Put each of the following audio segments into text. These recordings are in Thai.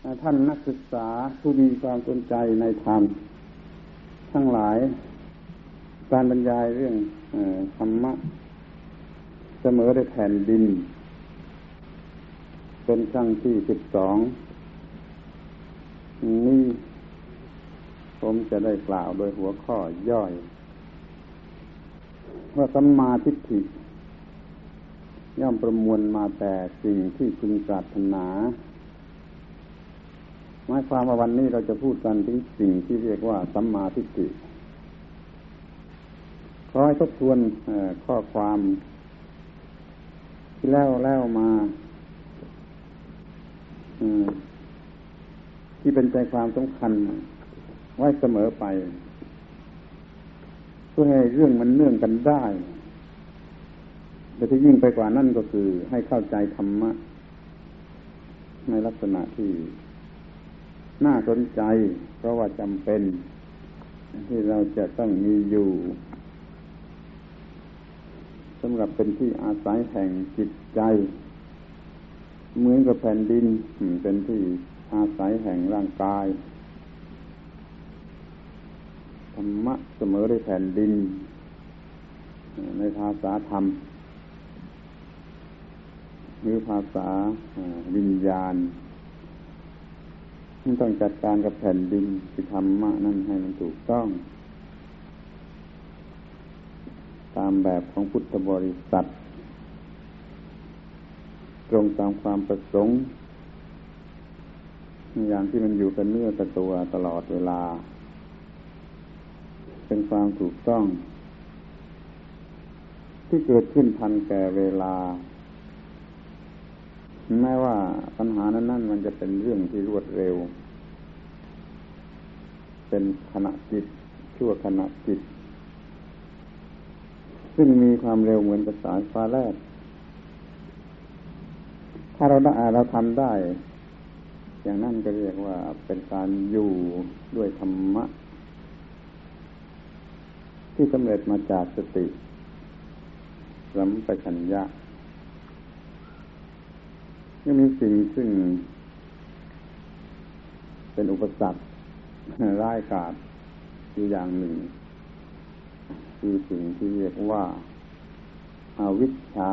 ท่านนักศึกษาผู้มีความสนใจในธรรมทั้งหลายการบรรยายเรื่องธรรมะเสมอในแผ่นดินเป็นครั้งที่12นี้ผมจะได้กล่าวโดยหัวข้อย่อยว่าสัมมาทิฏฐิย่อมประมวลมาแต่สิ่งที่พึงปรารถนาหมายความว่าวันนี้เราจะพูดกันถึงสิ่งที่เรียกว่าสัมมาทิฏฐิขอให้ทบทวนข้อความที่แล้วมาที่เป็นใจความสำคัญไว้เสมอไปเพื่อให้เรื่องมันเนื่องกันได้แต่ที่ยิ่งไปกว่านั้นก็คือให้เข้าใจธรรมะในลักษณะที่น่าสนใจเพราะว่าจำเป็นที่เราจะต้องมีอยู่สำหรับเป็นที่อาศัยแห่งจิตใจเหมือนกับแผ่นดินเป็นที่อาศัยแห่งร่างกายธรรมะเสมอด้วยแผ่นดินในภาษาธรรมหรือภาษาวิญญาณต้องจัดการกับแผ่นดินคือธรรมะนั่นให้มันถูกต้องตามแบบของพุทธบริษัทตรงตามความประสงค์อย่างที่มันอยู่กับเนื้อกับตัวตลอดเวลาเป็นความถูกต้องที่เกิดขึ้นทันแก่เวลาแม้ว่าปัญหานั้นมันจะเป็นเรื่องที่รวดเร็วเป็นขณะจิตชั่วขณะจิตซึ่งมีความเร็วเหมือนกับสายฟ้าแลบถ้าเราทำได้อย่างนั้นก็เรียกว่าเป็นการอยู่ด้วยธรรมะที่สำเร็จมาจากสติสัมปชัญญะยังมีสิ่งซึ่งเป็นอุปสรรคร้ายกาจอยู่อย่างหนึ่งคือสิ่งที่เรียกว่าอวิชชา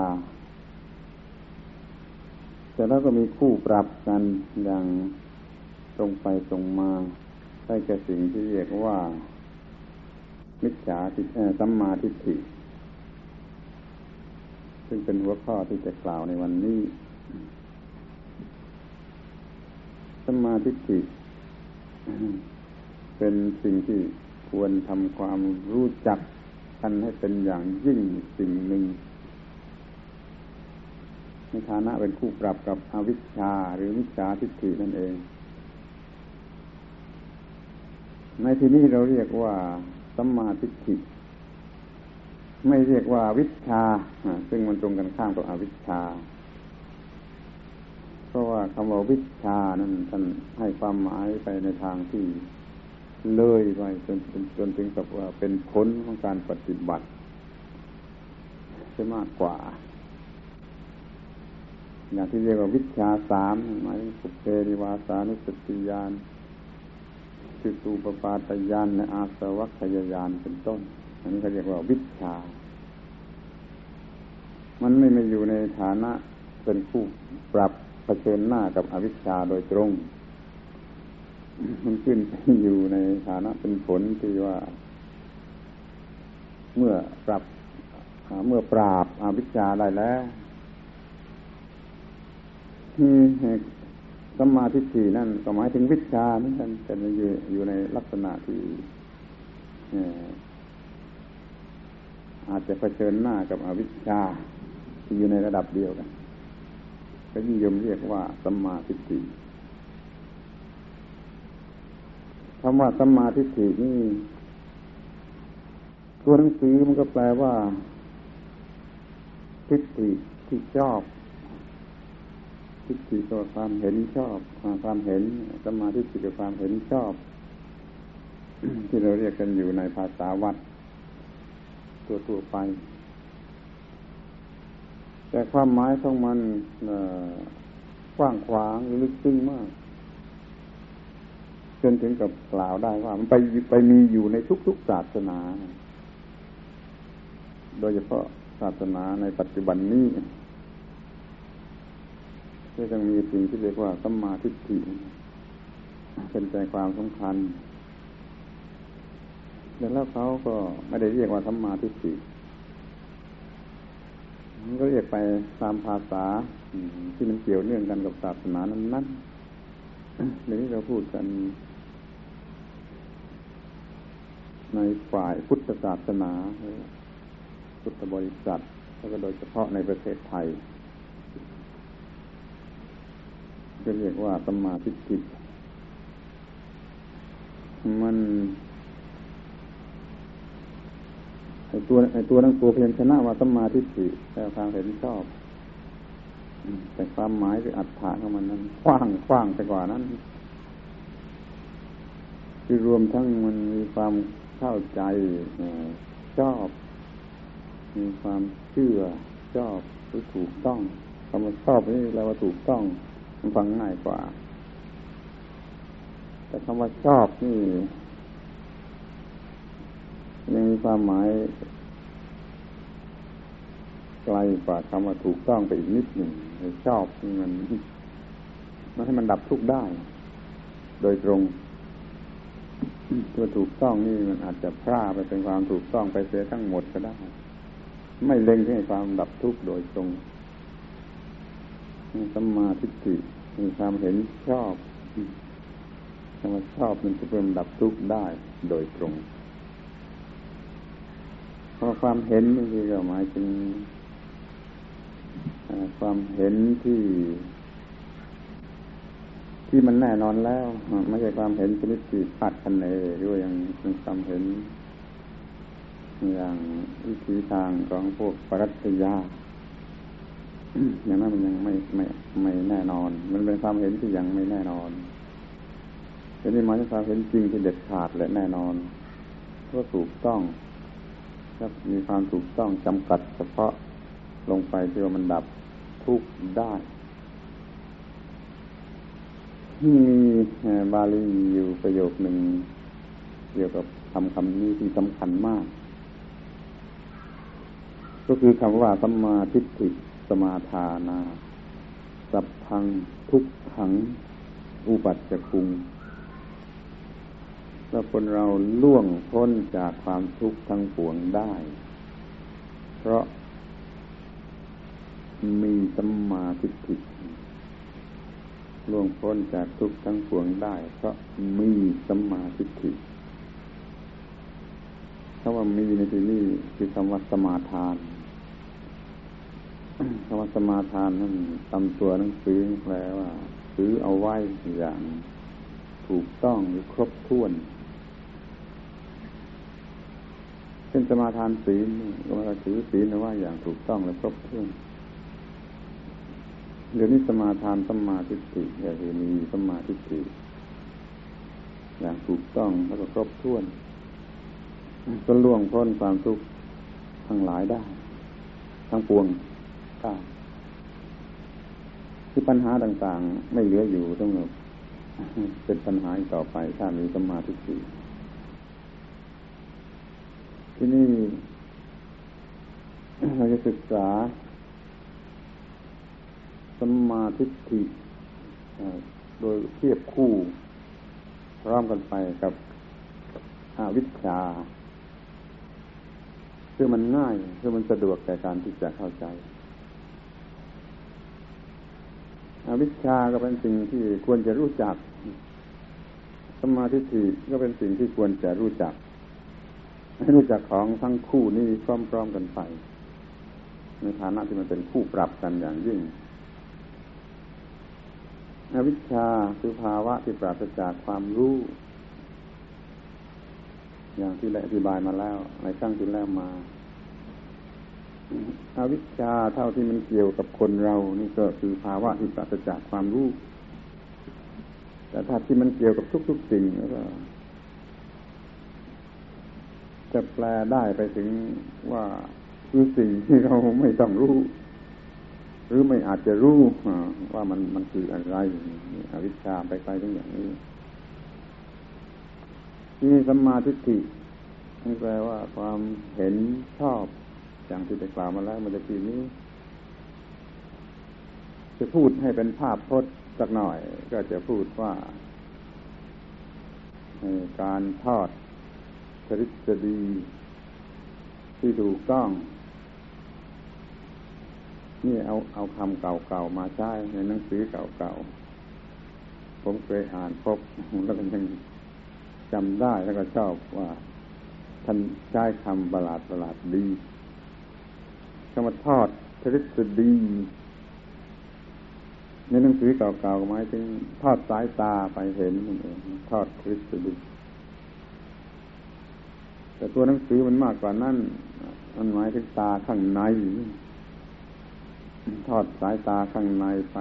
แต่แล้วก็มีคู่ปรับกันอย่างตรงไปตรงมาได้แก่สิ่งที่เรียกว่ามิจฉาทิฏฐิสัมมาทิฏฐิซึ่งเป็นหัวข้อที่จะกล่าวในวันนี้สัมมาทิฏฐิเป็นสิ่งที่ควรทำความรู้จักกันให้เป็นอย่างยิ่งสิ่งหนึ่งในฐานะเป็นคู่ปรับกับอวิชชาหรือมิจฉาทิฏฐินั่นเองในที่นี้เราเรียกว่าสัมมาทิฏฐิไม่เรียกว่าวิชชาซึ่งมันตรงกันข้ามกับอวิชชาเพราะว่าคำว่าวิชชานั้นท่านให้ความหมายไปในทางที่เลยไปจนถึงกับว่าเป็นผลของการปฏิบัติจะมากกว่าอย่างที่เรียกว่าวิชชา3หมายถึงปุเพนิวาสานุสติญาณจิตูปปาตญาณและอาสวัคคยญาณเป็นต้นอันนี้เขาเรียกว่าวิชชามันไม่อยู่ในฐานะเป็นคู่ปรับเผชิญหน้ากับอวิชชาโดยตรงมันขึ้นอยู่ในฐานะเป็นผลที่ว่าเมื่อปราบอวิชชาได้แล้วสัมมาทิฏฐินั่นก็หมายถึงวิชชานี่ท่านจะอยู่ในลักษณะที่อาจจะเผชิญหน้ากับอวิชชาที่อยู่ในระดับเดียวกันก็นิยมเรียกว่าสัมมาทิฏฐิคำว่าสัมมาทิฏฐินี่ตัวหนังสือมันก็แปลว่าทิฏฐิที่ชอบทิฏฐิก็ความเห็นชอบความเห็นสัมมาทิฏฐิคือความเห็นชอบที่เราเรียกกันอยู่ในภาษาวัดทั่วไปแต่ความหมายของมันกว้างขวางหรือลึกซึ้งมากจนถึงกับกล่าวได้ว่ามันไปมีอยู่ในทุกๆศาสนาโดยเฉพาะศาสนาในปัจจุบันนี้ก็ยังมีสิ่งที่เรียกว่าสัมมาทิฏฐิเป็นใจความสำคัญแล้วเขาก็ไม่ได้เรียกว่าสัมมาทิฏฐิมันก็เรียกไปตามภาษาที่มันเกี่ยวเนื่องกันกับศาสนานั้นๆเดี๋ยวนี้เราพูดกันในฝ่ายพุทธศาสนาพุทธบริษัทแล้วก็โดยเฉพาะในประเทศไทยจะเรียกว่าสัมมาทิฏฐิมันไอตัวนั้นตัวเพียงชนะว่าสัมมาทิฏฐิแต่ทางเห็นชอบแต่ความหมายหรืออัตถะของมันนั้นกว้างไปกว่านั้นคือรวมทั้งมันมีความเข้าใจชอบมีความเชื่อชอบหรือถูกต้องคำว่าชอบนี่แปลว่าถูกต้องมันฟังง่ายกว่าแต่คำว่าชอบนี่ยังมีความหมายไกลกว่าคำว่าถูกต้องไปอีกนิดหนึ่งชอบนี่มันให้มันดับทุกข์ได้โดยตรงตัวถูกต้องนี่มันอาจจะพร่าไปเป็นความถูกต้องไปเสียทั้งหมดก็ได้ไม่เล็งให้ความดับทุกข์โดยตรงสัมมาทิฏฐิมีความเห็นชอบคำว่าชอบมันจะเป็นดับทุกข์ได้โดยตรงเพราะความเห็นนี่ก็หมายถึงความเห็นที่มันแน่นอนแล้วไม่ใช่ความเห็นชนิดที่คาดคะเนหรือยังเป็นความเห็นอย่างวิธีทางของพวกปรัชญาอย่างนั้นมันยังไม่แน่นอนมันเป็นความเห็นที่ยังไม่แน่นอนทีนี้หมายถึงความเห็นจริงที่เด็ดขาดและแน่นอนก็ถูกต้องถ้ามีความถูกต้องจำกัดเฉพาะลงไปที่ว่ามันดับทุกข์ได้มีบาลีอยู่ประโยคหนึ่งเกี่ยวกับคำนี้ที่สำคัญมากก็คือคำว่าสัมมาทิฏฐิสมาทานาสัพพังทุกขังอุปัชฌคุงถ้าคนเราล่วงพ้นจากความทุกข์ทั้งปวงได้เพราะมีสัมมาทิฏฐิล่วงพ้นจากทุกข์ทั้งปวงได้เพราะมีสัมมาทิฏฐิคำว่ามีในที่นี้คือคำว่าสมาทานคำว่าสมาทานนั่นตามตัวหนังสือแปลว่าถือเอาไว้อย่างถูกต้องหรือครบถ้วนเช่นสมาทานศีลก็หมายถึงถือศีลเอาไว้อย่างถูกต้องและครบถ้วนเดี๋ยวนี้สมาทานสัมมาทิฏฐิก็คือมีสัมมาทิฏฐิอย่างถูกต้องแล้วก็ครบถ้วนก็ล่วงพ้นความทุกข์ทั้งหลายได้ทั้งปวงได้ที่ปัญหาต่างๆไม่เหลืออยู่ทั้งหมดเป็นปัญหาต่อไปถ้ามีสัมมาทิฏฐิที่นี่เราจะศึกษาสัมมาทิฏฐิโดยเทียบคู่พร้อมกันไปกับอวิชชาคือมันง่ายคือมันสะดวกแก่การที่จะเข้าใจอวิชชาก็เป็นสิ่งที่ควรจะรู้จักสัมมาทิฏฐิก็เป็นสิ่งที่ควรจะรู้จักให้รู้จักของทั้งคู่นี้พร้อมๆกันไปในฐานะที่มันเป็นคู่ปรับกันอย่างยิ่งอวิชชาคือภาวะที่ปราศจากความรู้อย่างที่ได้อธิบายมาแล้วในครั้งที่แล้วมาอวิชชาเท่าที่มันเกี่ยวกับคนเรานี่ก็คือภาวะที่ปราศจากความรู้แต่ถ้าที่มันเกี่ยวกับทุกๆสิ่งแล้วก็จะแปลได้ไปถึงว่าคือสิ่งที่เราไม่ต้องรู้หรือไม่อาจจะรู้ว่ามันคืออะไรอวิชชาไปไกลถึงอย่างนี้ที่สัมมาทิฏฐินี่แปลว่าความเห็นชอบอย่างที่ได้กล่าวมาแล้วเมื่อกี้นี้จะพูดให้เป็นภาพพจน์สักหน่อยก็จะพูดว่าการทอดทฤษฎีที่ถูกต้องนี่เอาคำเก่าๆมาใช้ในหนังสือเก่าๆผมเคยอ่านพบแล้วก็ยังจำได้แล้วก็ชอบว่าท่านใช้คำประหลาดดีคำว่าทอดทฤษฎีในหนังสือเก่าๆหมายถึงทอดสายตาไปเห็นนั่นเองทอดทฤษฎีแต่ตัวหนังสือมันมากกว่านั้นมันหมายถึงตาข้างในทอดสายตาข้างในไป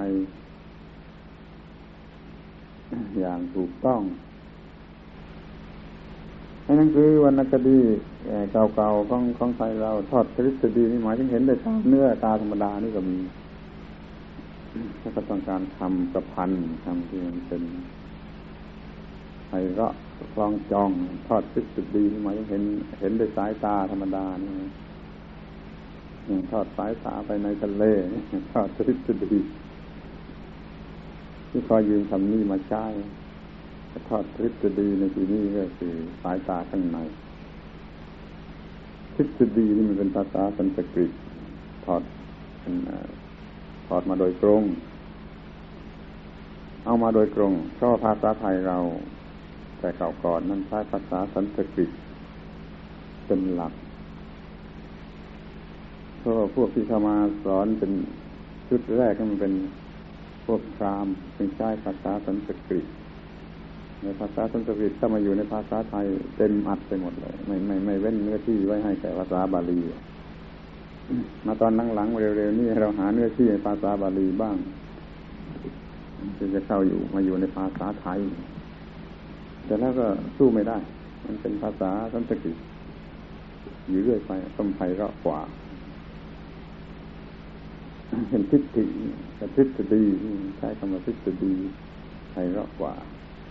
อย่างถูกต้องในหนังสือวรรณคดีเก่าๆของไทยเราทอดทฤษฎีนี่หมายถึงเห็นได้ตามเนื้อตาธรรมดานี่ก็มีถ้าก็ต้องการทำประพันธ์ทำที่มันเป็นไพเราะคล้องจองทอดทฤษฎีนี่หมายถึงเห็นด้วยสายตาธรรมดานี่ทอดสายตาไปในทะเลทอดทฤษฎีที่คอยยืมคำนี้มาใช้ทอดทฤษฎีในที่นี้ก็คือสายตาข้างในทฤษฎีนี่มันเป็นภาษาสันสกฤตถอดมาโดยตรงเอามาโดยตรงเพราะภาษาไทยเราแต่เก่าก่อนนั้นใช้ภาษาสันสกฤตเป็นหลักเพราะพวกที่เข้ามาสอนเป็นชุดแรกก็มันเป็นพวกพราหมณ์เป็นใช้ภาษาสันสกฤตในภาษาสันสกฤตถ้ามาอยู่ในภาษาไทยเต็มอัดไปหมดเลยไม่เว้นเนื้อที่ไว้ให้แก่ภาษาบาลีมาตอนหลังๆเร็วๆนี่เราหาเนื้อที่ในภาษาบาลีบ้างที่จะเข้ามาอยู่ในภาษาไทยแต่แล้วก็สู้ไม่ได้มันเป็นภาษาสันสกฤตอยู่เรื่อยไปต้องไพเราะกว่าเป็นทิฏฐิกับทฤษฎีใช้คำว่าทฤษฎีไพเราะกว่า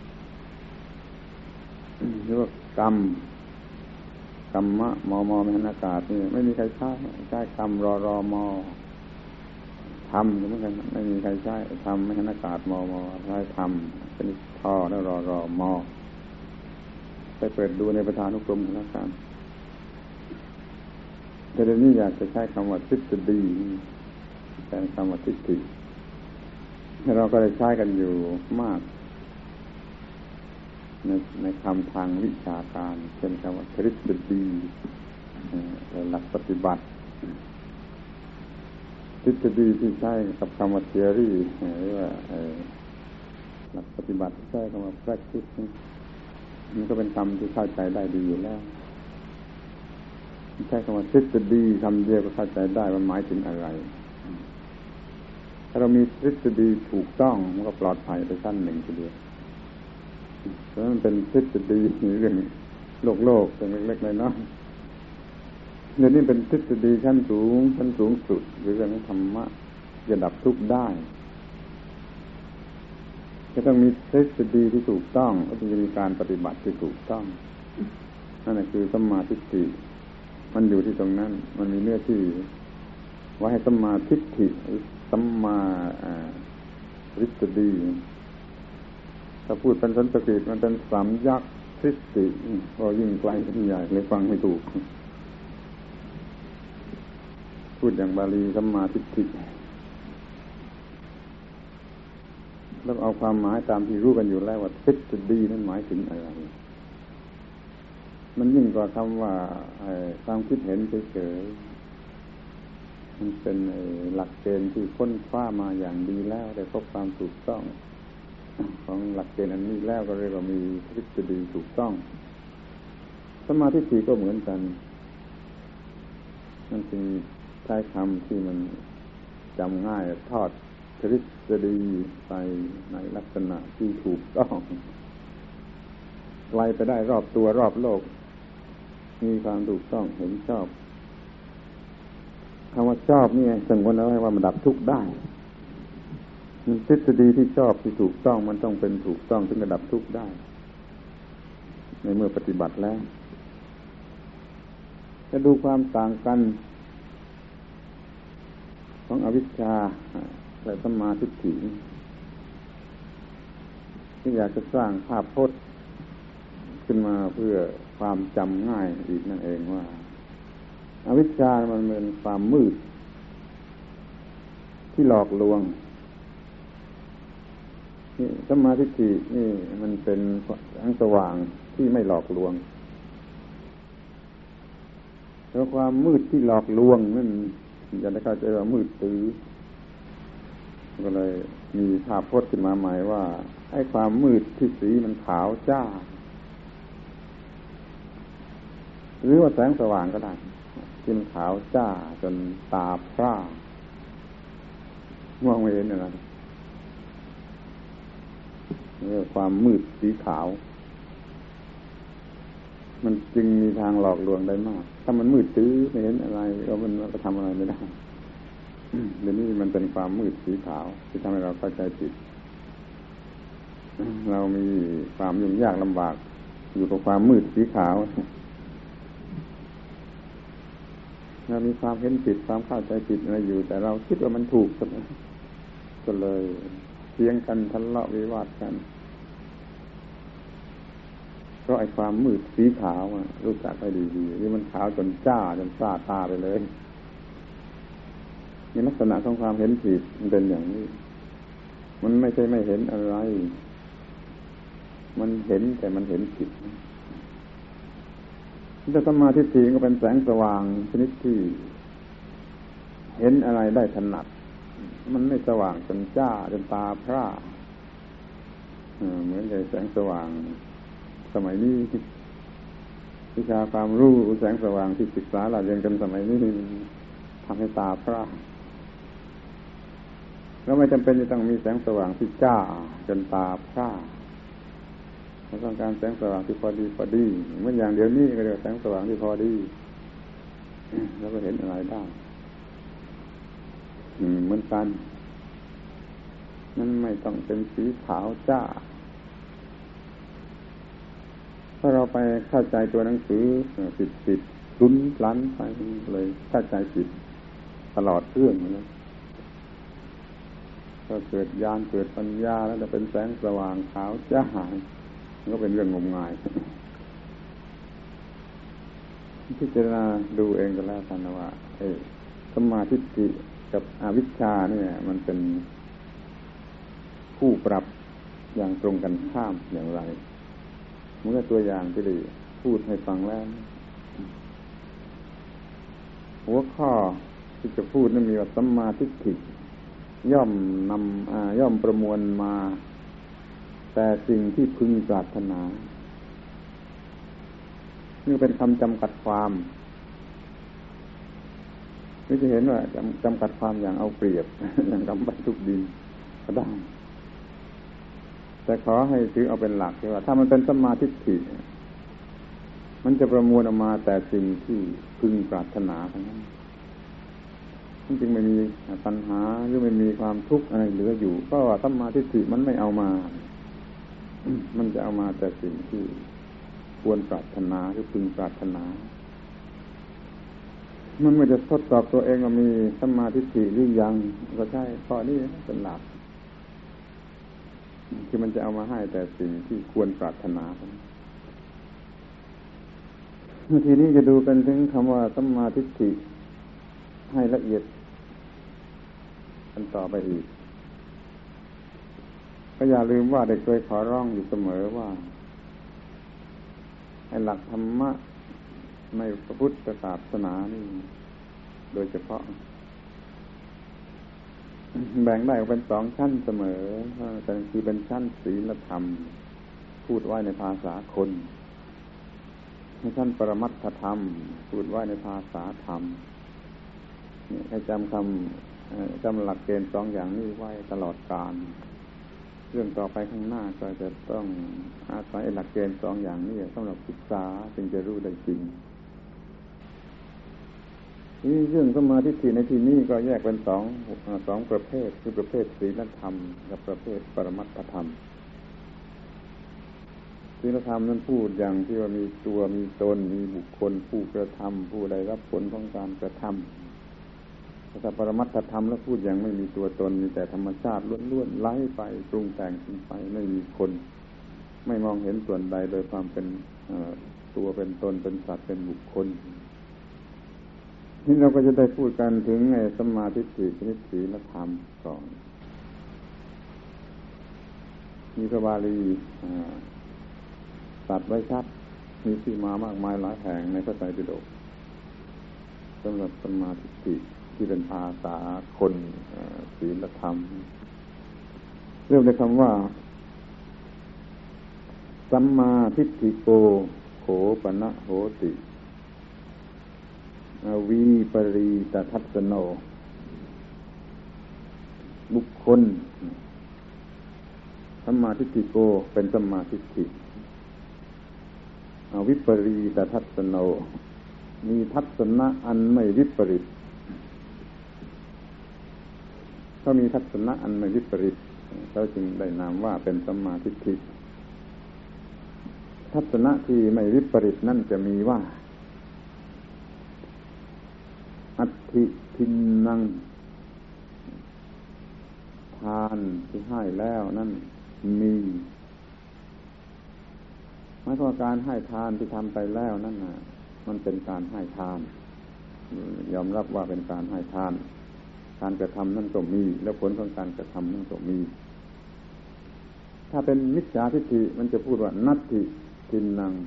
หรือว่ากรรมะมมมหากาศนี่ไม่มีใครใช้คำรอมอทำเหมือนกันไม่มีใครใช้ทำมหากาศมใช้ทำเป็นทอแล้วรอมอไปเปิดดูในประธานุกรมธนาคารแต่เดี๋ยวนี้อยากจะใช้คำว่าทฤษฎีแทนคำว่าทิฏฐิเราก็ได้ใช้กันอยู่มากในคำทางวิชาการเช่นคำว่าทฤษฎีหลักปฏิบัติทฤษฎีที่ใช้กับคำว่า theory หรือว่าหลักปฏิบัติใช้คำว่า practice มันก็เป็นคำที่เข้าใจได้ดีอยู่แล้วใช้คำว่าทฤษฎีคำเดียวก็เข้าใจได้ว่าหมายถึงอะไรถ้าเรามีทฤษฎีถูกต้องมันก็ปลอดภัยไปขั้นหนึ่งทีเดียวเพราะมันเป็นทฤษฎีเรื่องโลกเรื่องเล็กๆน้อยๆเรื่องนี้เป็นทฤษฎีชั้นสูงสุดหรือเรื่องธรรมะจะดับทุกข์ได้จะต้องมีทฤษฎีที่ถูกต้องก็จะมีการปฏิบัติที่ถูกต้องนั่นคือสัมมาทิฏฐิมันอยู่ที่ตรงนั้นมันมีเนื้อที่ไว้ให้สัมมาทิฏฐิสัมมาทฤษฎีถ้าพูดเป็นสันสกฤตมันเป็นสามยักษ์ทฤษฎีก็ยิ่งไกลขึ้นใหญ่เลยฟังไม่ถูกพูดอย่างบาลีสัมมาทิฏฐิแล้วเอาความหมายตามที่รู้กันอยู่แล้วว่าทฤษฎีนั้นหมายถึงอะไรมันยิ่งกว่าคำว่าความคิดเห็นเฉยๆมันเป็นหลักเกณฑ์ที่ค้นคว้ามาอย่างดีแล้วได้พบความถูกต้องของหลักเกณฑ์อันนี้แล้วก็เรียกว่ามีทฤษฎีถูกต้องสัมมาทิฏฐิก็เหมือนกันมันจึงใช้คำที่มันจำง่ายทอดทฤษฎีไปในลักษณะที่ถูกต้องไกลไปได้รอบตัวรอบโลกมีความถูกต้องเห็นชอบคำว่าชอบนี่สงวนเอาไว้ว่ามันดับทุกข์ได้ทฤษฎีที่ชอบที่ถูกต้องมันต้องเป็นถูกต้องถึงจะดับทุกข์ได้ในเมื่อปฏิบัติแล้วจะดูความต่างกันของอวิชชาและสัมมาทิฏฐิที่อยากจะสร้างภาพพจน์ขึ้นมาเพื่อความจำง่ายอีกนั่นเองว่าอวิชชามันเป็นความมืดที่หลอกลวงนี่สัมมาทิฏฐินี่มันเป็นแสงสว่างที่ไม่หลอกลวงแล้วความมืดที่หลอกลวงนั่นอย่าได้เข้าใจว่ามืดตื้อก็เลยมีภาพพจน์ขึ้นมาใหม่ว่าไอ้ความมืดที่สีมันขาวจ้าหรือว่าแสงสว่างก็ได้ที่มันขาวจ้าจนตาพร่ามองไม่เห็นอะไรเรื่องความมืดสีขาวมันจึงมีทางหลอกลวงได้มากถ้ามันมืดตื้อไม่เห็นอะไรก็มันก็ทำอะไรไม่ได้เดี๋ยวนี้มันเป็นความมืดสีขาวที่ทำให้เราเข้าใจผิดเรามีความยุ่งยากลำบากอยู่กับความมืดสีขาวเรามีความเห็นผิดความเข้าใจผิดอะไรอยู่แต่เราคิดว่ามันถูกก็เลยเถียงกันทะเลาะวิวาทกันเพราะไอ้ความมืดสีขาวรู้จักให้ดีๆนี่มันขาวจนจ้าจนซ่าตาไปเลยนี่ลักษณะของความเห็นผิดมันเป็นอย่างนี้มันไม่ใช่ไม่เห็นอะไรมันเห็นแต่มันเห็นผิดแต่สัมมาทิฏฐิก็เป็นแสงสว่างชนิดที่เห็นอะไรได้ถนัดมันไม่สว่างจนจ้าจนตาพร่าเหมือนกับแสงสว่างสมัยนี้วิชาความรู้แสงสว่างที่ศึกษาเราเรียนกันสมัยนี้ทำให้ตาพร่าแล้วไม่จำเป็นจะต้องมีแสงสว่างที่จ้าจนตาพร่าเราต้องการแสงสว่างที่พอดีเหมือนอย่างเดี๋ยวนี้ก็เรียกแสงสว่างที่พอดีแล้วก็เห็นอะไรได้เหมือนกันนั่นไม่ต้องเป็นสีขาวจ้าถ้าเราไปเข้าใจตัวหนังสือผิดลุ้นลั้นไปเลยเข้าใจผิดตลอดเรื่องนะก็เกิดญาณเกิดปัญญาแล้วจะเป็นแสงสว่างขาวจ้าก็เป็นเรื่องงมงายพิจารณาดูเองก็แล้วกันนะว่าสัมมาทิฏฐิกับอวิชชาเนี่ยมันเป็นคู่ปรับอย่างตรงกันข้ามอย่างไรเมื่อตัวอย่างที่ได้พูดให้ฟังแล้วหัวข้อที่จะพูดนั้นมีว่าสัมมาทิฏฐิย่อมประมวลมาแต่สิ่งที่พึงปรารถนานี่เป็นคำจำกัดความนี่จะเห็นว่าจำกัดความอย่างเอาเปรียบ อย่างกำบรรทุกดินก็ได้แต่ขอให้ถือเอาเป็นหลักว่าถ้ามันเป็นสัมมาทิฏฐิมันจะประมวลออกมาแต่สิ่งที่พึงปรารถนาทั้งนั้นมันจึงไม่มีปัญหาหรือไม่มีความทุกข์อะไรเหลืออยู่เพราะว่าสัมมาทิฏฐิมันไม่เอามามันจะเอามาแต่สิ่งที่ควรปรารถนาหรือพึงปรารถนามันไม่จะทดสอบตัวเองว่ามีสัมมาทิฏฐิหรือยังก็ใช่ข้อนี้เป็นหลักคือมันจะเอามาให้แต่สิ่งที่ควรปรารถนาทีนี้จะดูกันถึงคำว่าสัมมาทิฏฐิให้ละเอียดกันต่อไปอีกก็อย่าลืมว่าได้เคยขอร้องอยู่เสมอว่าไอ้หลักธรรมะในพระพุทธศาสนานี่โดยเฉพาะแบ่งได้ออกเป็นสองชั้นเสมอแต่คือเป็นชั้นศีลธรรมพูดไว้ในภาษาคนชั้นปรมัตถธรรมพูดไว้ในภาษาธรรมให้จำหลักเกณฑ์สองอย่างนี้ไว้ตลอดกาลเรื่องต่อไปข้างหน้าก็จะต้องอาศัยหลักเกณฑ์สองอย่างนี้สำหรับศึกษาจึงจะรู้ได้จริงนี่เรื่องสัมมาทิฏฐิในที่นี้ก็แยกเป็นสองประเภทคือประเภทศีลธรรมกับประเภทปรมัตถธรรมศีลธรรมนั้นพูดอย่างที่ว่ามีตัวมีตนมีบุคคลผู้กระทำผู้ได้รับผลของการกระทำแต่ปรมัตถธรรมแล้วพูดอย่างไม่มีตัวตนมีแต่ธรรมชาติล้วนๆไหลไปปรุงแต่งขึ้นไปไม่มีคนไม่มองเห็นส่วนใดโดยความเป็นตัวเป็นตนเป็นสัตว์เป็นบุคคลนี่เราก็จะได้พูดกันถึงสัมมาทิฏฐิชนิดศีลธรรมก่อนมีพระบาลีตัดไว้ชัดมีที่มามากมายหลายแห่งในพระไตรปิฎกสำหรับสัมมาทิฏฐิที่เป็นภาษาคนศีลธรรมเรียกในคำว่าสัมมาทิฏฐิโกโขปนะโหติวีปรีตทัสสโนบุคคลสัมมาทิฏฐิโกเป็นสัมมาทิฏฐิวิปรีตทัสสโนมีทัศนะอันไม่วิปริตเขามีทัศนะอันไม่วิปริตเขาจึงได้นามว่าเป็นสัมมาทิฏฐิทัศนะที่ไม่วิปริตนั่นจะมีว่าอัตถิทินนังทานที่ให้แล้วนั่นมีหมายความว่าการให้ทานที่ทำไปแล้วนั่นน่ะมันเป็นการให้ทานยอมรับว่าเป็นการให้ทานการกระทำนั่นก็มีแล้วผลของการกระทำนั่นก็มีถ้าเป็นมิจฉาทิฏฐิมันจะพูดว่านัตถิทินนัง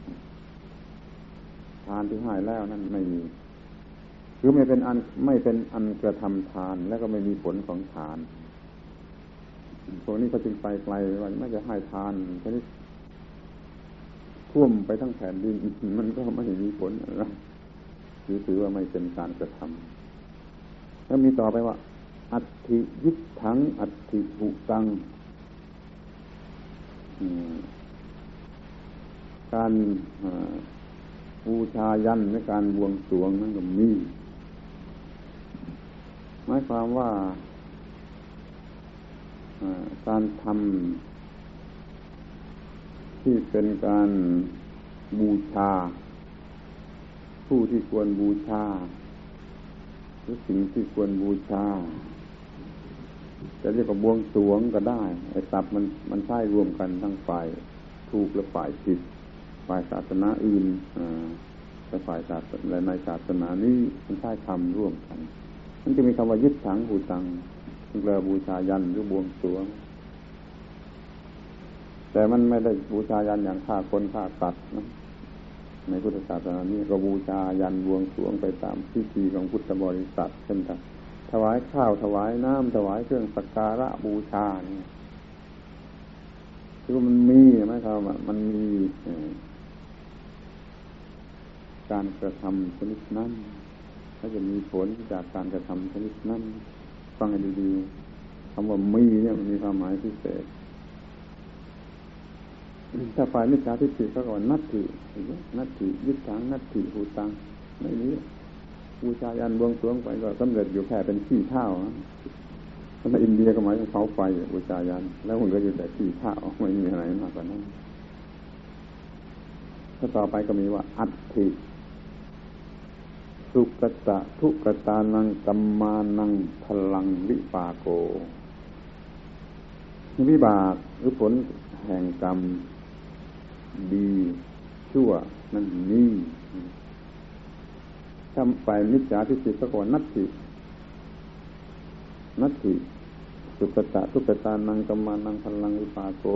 ทานที่ให้แล้วนั่นไม่มีคือไม่เป็นอันกระทำทานแล้วก็ไม่มีผลของทานพวกนี้เขาจึงไปไกลว่าไม่จะให้ทานชนิดท่วมไปทั้งแผ่นดินมันก็ไม่มีผลอะไรถือว่าไม่เป็นการกระทำแล้วมีต่อไปว่าอัตถิยิทธังอัตถิหุตังการบูชายัญในการบวงสรวงนั้นก็มีหมายความว่าการทำที่เป็นการบูชาผู้ที่ควรบูชาหรือสิ่งที่ควรบูชาจะเรียกว่าบวงสรวงก็ได้ไอ้ศัพท์มันใช้รวมกันทั้งฝ่ายถูกและฝ่ายผิดฝ่ายศาสนาอื่นและฝ่ายศาสนาในศาสนานี้มันใช้คำร่วมกันมันจะมีคำว่ายึดถังบูตังเรียกบูชายัญหรือบวงสรวงแต่มันไม่ได้บูชายัญอย่างฆ่าคนฆ่าสัตว์นะในพุทธศาสนานี้ก็บูชายัญบวงสรวงไปตามพิธีของพุทธบริษัทเช่นกันถวายข้าวถวายน้ำถวายเครื่องสักการะบูชาเนี่ยคือมันมีไหมครับมันมีการกระทำชนิดนั้นถ้าจะมีผลจากการกระทำชนิดนั้นฟังให้ดีๆคำว่ามีเนี่ยมันมีความหมายพิเศษถ้าฝ่ายมิจฉาทิฏฐิก็ว่านัตถิยึดถังนัตถิหูตังไม่มีบูชายัญบวงสรวงไปก็สำเร็จอยู่แค่เป็นขี้เถ้าถ้าอินเดียก็หมายถึงเผาไฟบูชายัญแล้วมันก็อยู่แต่ขี้เถ้าไม่มีอะไรมากกว่านั้นถ้าต่อไปก็มีว่าอัตถิสุกตะทุกตานังกัมมานังพลังวิปาโกวิบากหรือผลแห่งกรรมดีชั่วนั่นนี่ถ้าไปมิจฉาทิฏฐิก็ว่านัตถิสุกตะทุกตานังกัมมานังพลังวิปาโก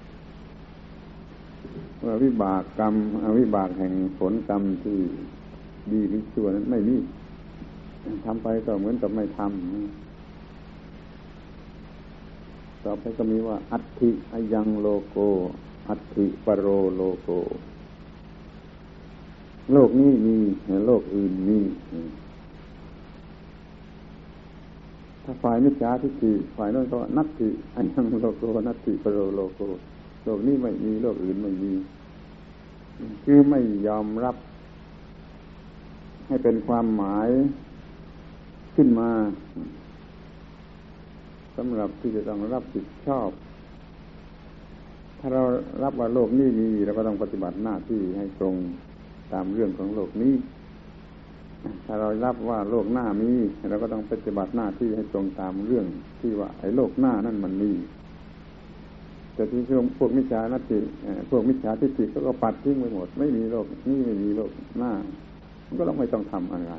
ว่าวิบากกรรมวิบากแห่งผลกรรมที่ดีหรือชั่วนั้นไม่มีทำไปก็เหมือนกับไม่ทำต่อไปก็มีว่าอัตถิอยังโลโกอัตถิปโรโลโกโลกนี้มีโลกอื่นมีถ้าฝ่ายมิจฉาทิฏฐิฝ่ายนั้นก็นัตถิอยังโลโกนัตถิปโรโลโกโลกนี้ไม่มีโลกอื่นไม่มีคือไม่ยอมรับให้เป็นความหมายขึ้นมาสำหรับที่จะต้องรับผิดชอบถ้าเรารับว่าโลกนี้มีเราก็ต้องปฏิบัติหน้าที่ให้ตรงตามเรื่องของโลกนี้ถ้าเรารับว่าโลกหน้ามีเราก็ต้องปฏิบัติหน้าที่ให้ตรงตามเรื่องที่ว่าไอ้โลกหน้านั่นมันมีแต่ที่พวกมิจฉาทิฏฐิพวกมิจฉาทิฏฐิก็ปัดทิ้งไปหมดไม่มีโลกนี่ไม่มีโลกหน้ามันก็ต้องไม่ต้องทำอะไร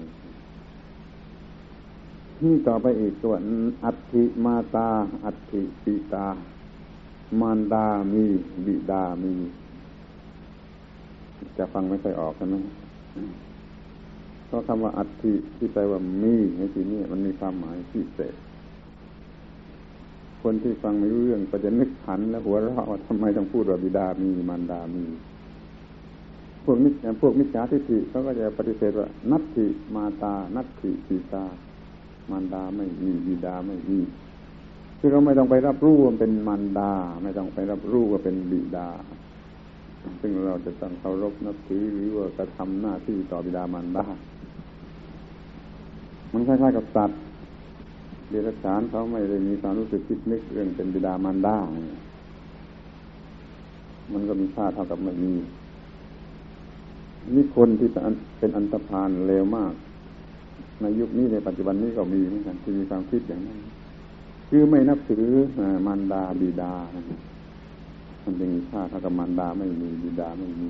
นี่ต่อไปอีกส่วนอัตถิมาตาอัตถิปิตามารดามีบิดามีจะฟังไม่ค่อยออกกันนะเพราะคำว่าอัตถิที่แปลว่ามีในที่นี้มันมีความหมายพิเศษคนที่ฟังไม่รู้เรื่องก็จะนึกขันและหัวเราะว่าทำไมต้องพูดว่าบิดามีมารดามีพวกมิจฉาทิฏฐิเขาก็จะปฏิเสธว่านัตถิมาตานัตถิปิตามารดาไม่มีบิดาไม่มีคือเราไม่ต้องไปรับรู้ว่าเป็นมารดาไม่ต้องไปรับรู้ว่าเป็นบิดาซึ่งเราจะต้องเคารพนับถือหรือว่ากระทำหน้าที่ต่อบิดามารดามันคล้ายๆกับสัตว์เดรัจฉานเขาไม่ได้มีความรู้สึกคิดนึกเรื่องเป็นบิดามารดามันก็มีค่าเท่ากับไม่มีนี่คนที่เป็นอันธพาลเลวมากในยุคนี้ในปัจจุบันนี้ก็มีเหมือนกันที่มีความคิดอย่างนั้นคือไม่นับถือมารดาบิดามันจึงมีค่าเท่ากับมารดาไม่มีบิดาไม่มี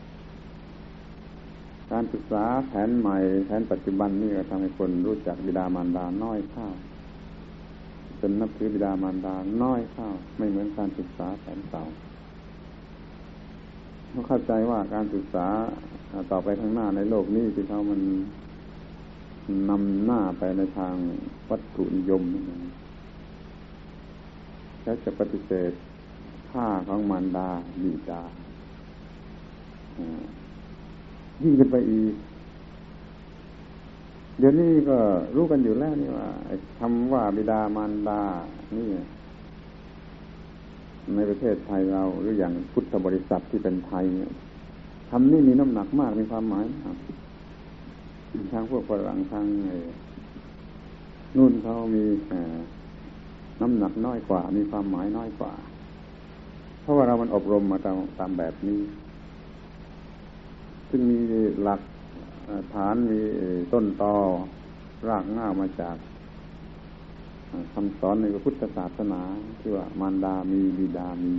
การศึกษาแผนใหม่แผนปัจจุบันนี่ก็ทำให้คนรู้จักบิดามารดาน้อยเข้าจนนับถือบิดามารดาน้อยเข้าไม่เหมือนการศึกษาแผนเก่าเขาเข้าใจว่าการศึกษาต่อไปข้างหน้าในโลกนี้ที่เขามันนำหน้าไปในทางวัตถุนิยมแล้วจะปฏิเสธค่าของมารดาบิดายิ่งขึ้นไปอีกเดี๋ยวนี้ก็รู้กันอยู่แล้วนี่ว่าคำว่าบิดามารดานี่ในประเทศไทยเราหรืออย่างพุทธบริษัทที่เป็นไทยคำนี้มีน้ำหนักมากมีความหมายทางพวกฝรั่งทางนู่นเขามีน้ำหนักน้อยกว่ามีความหมายน้อยกว่าเพราะว่าเรามันอบรมมาตามแบบนี้ซึ่งมีหลักฐานมีต้นตอรากเหง้ามาจากคำสอนในพระพุทธศาสนาที่ว่ามารดามีบิดามี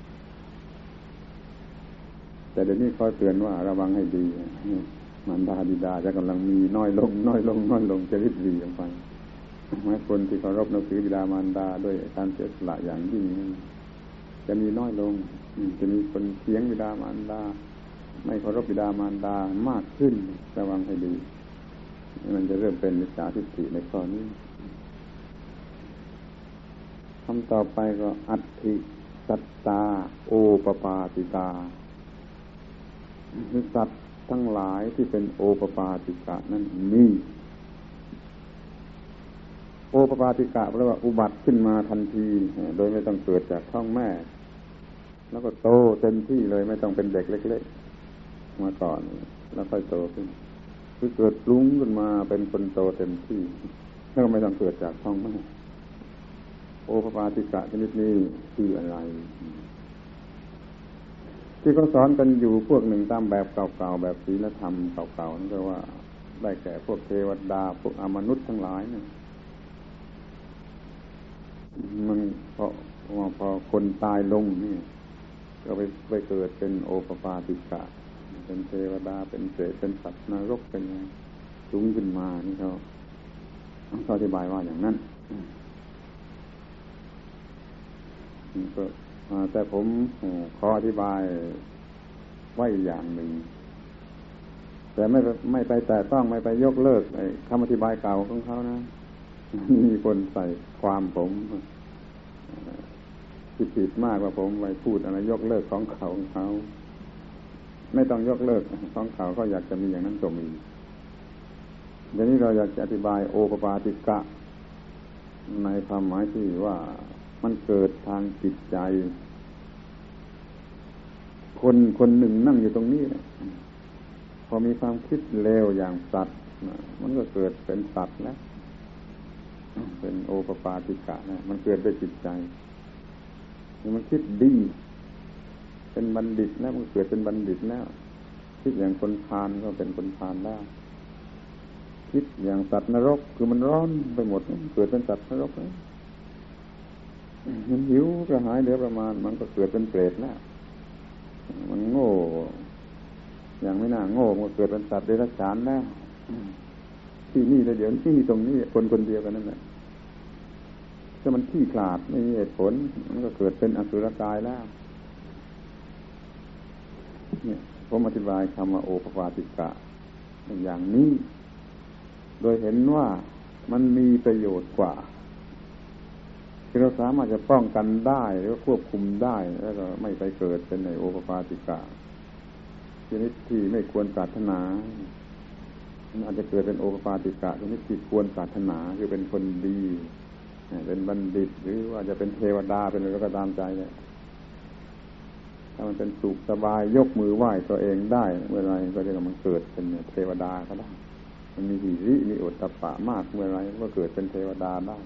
แต่เดี๋ยวนี้คอยเตือนว่าระวังให้ดีมารดาบิดาจะกำลังมีน้อยลงจะริบหรี่ลงไปแม้คนที่เคารพนับถือบิดามารดาด้วยการเสียสละอย่างยิ่งจะมีน้อยลงจะมีคนเถียงบิดามารดาไม่เคารพบิดามารดามากขึ้นระวังให้ดีมันจะเริ่มเป็นมิจฉาทิฏฐิในข้อนี้คำต่อไปก็อัตถิสัตตาโอปปาติกาคือสัตว์ทั้งหลายที่เป็นโอปปาติกะนั้นมีโอปปาติกะแปลว่าอุบัติขึ้นมาทันทีโดยไม่ต้องเกิดจากท้องแม่แล้วก็โตเต็มที่เลยไม่ต้องเป็นเด็กเล็กๆมาก่อนแล้วค่อยโตขึ้นคือเกิดลุ้งขึ้นมาเป็นคนโตเต็มที่แล้วไม่ต้องเกิดจากท้องแม่โอปปาติกะชนิดนี้คืออะไรที่เขาสอนกันอยู่พวกหนึ่งตามแบบเก่าๆแบบศีลธรรมเก่าๆนั่นก็ว่าได้แก่พวกเทวดาพวกอมนุษย์ทั้งหลายเนี่ยมันพอคนตายลงนี่ก็ไปเกิดเป็นโอปปาติกะเป็นเทวดาเป็นเปรตเป็นสัตว์นรกเป็นอะไรสูงขึ้นมานี่เขาอธิบายว่าอย่างนั้นก็แต่ผมขออธิบายไว้อย่างหนึ่งแต่ไม่ไปแต่ต้องไม่ไปยกเลิกคำอธิบายเก่าของเขานะมีคนใส่ความผมผิดมากว่าผมไปพูดอะไรยกเลิกของเขาไม่ต้องยกเลิกของเขาอยากจะมีอย่างนั้นก็มีเดี๋ยวนี้เราอยากจะอธิบายโอปปาติกะในความหมายที่ว่ามันเกิดทางจิตใจคนหนึ่งนั่งอยู่ตรงนี้พอมีความคิดเลวอย่างสัตว์มันก็เกิดเป็นสัตว์แล้วเป็นโอปปาติกะนะมันเกิดด้วยจิตใจมันคิดดีเป็นบัณฑิตแล้วมันเกิดเป็นบัณฑิตแล้วคิดอย่างคนพาลก็เป็นคนพาลได้คิดอย่างสัตว์นรกคือมันร้อนไปหมดเกิดเป็นสัตว์นรกแล้วมันหิวกระหายเหลือประมาณมันก็เกิดเป็นเปรตแล้วมันโง่อย่างไม่น่าโง่มันเกิดเป็นสัตว์เดรัจฉานแล้วที่นี่แล้วเดี๋ยวที่ตรงนี้คนเดียวกันนั่นแหละถ้ามันขี้ขลาดไม่มีเหตุผลมันก็เกิดเป็นอสุรกายแล้วเนี่ยผมอธิบายคำว่าโอปปาติกะอย่างนี้โดยเห็นว่ามันมีประโยชน์กว่าที่เราสามารถจะป้องกันได้หรือควบคุมได้แล้วก็ไม่ไปเกิดเป็นในโอปปาติกะชนิดที่ไม่ควรปรารถนาอาจจะเกิดเป็นโอปปาติกะชนิดที่ควรปรารถนาคือเป็นคนดีเป็นบัณฑิตหรือว่าจะเป็นเทวดาเป็นอะไรก็ตามใจเลยถ้ามันเป็นสุขสบายยกมือไหว้ตัวเองได้เมื่อไรก็เรียกว่ามันเกิดเป็นเทวดาก็ได้มันมีหิริมีโอตตัปปะมากเมื่อไรก็เกิดเป็นเทวดาได้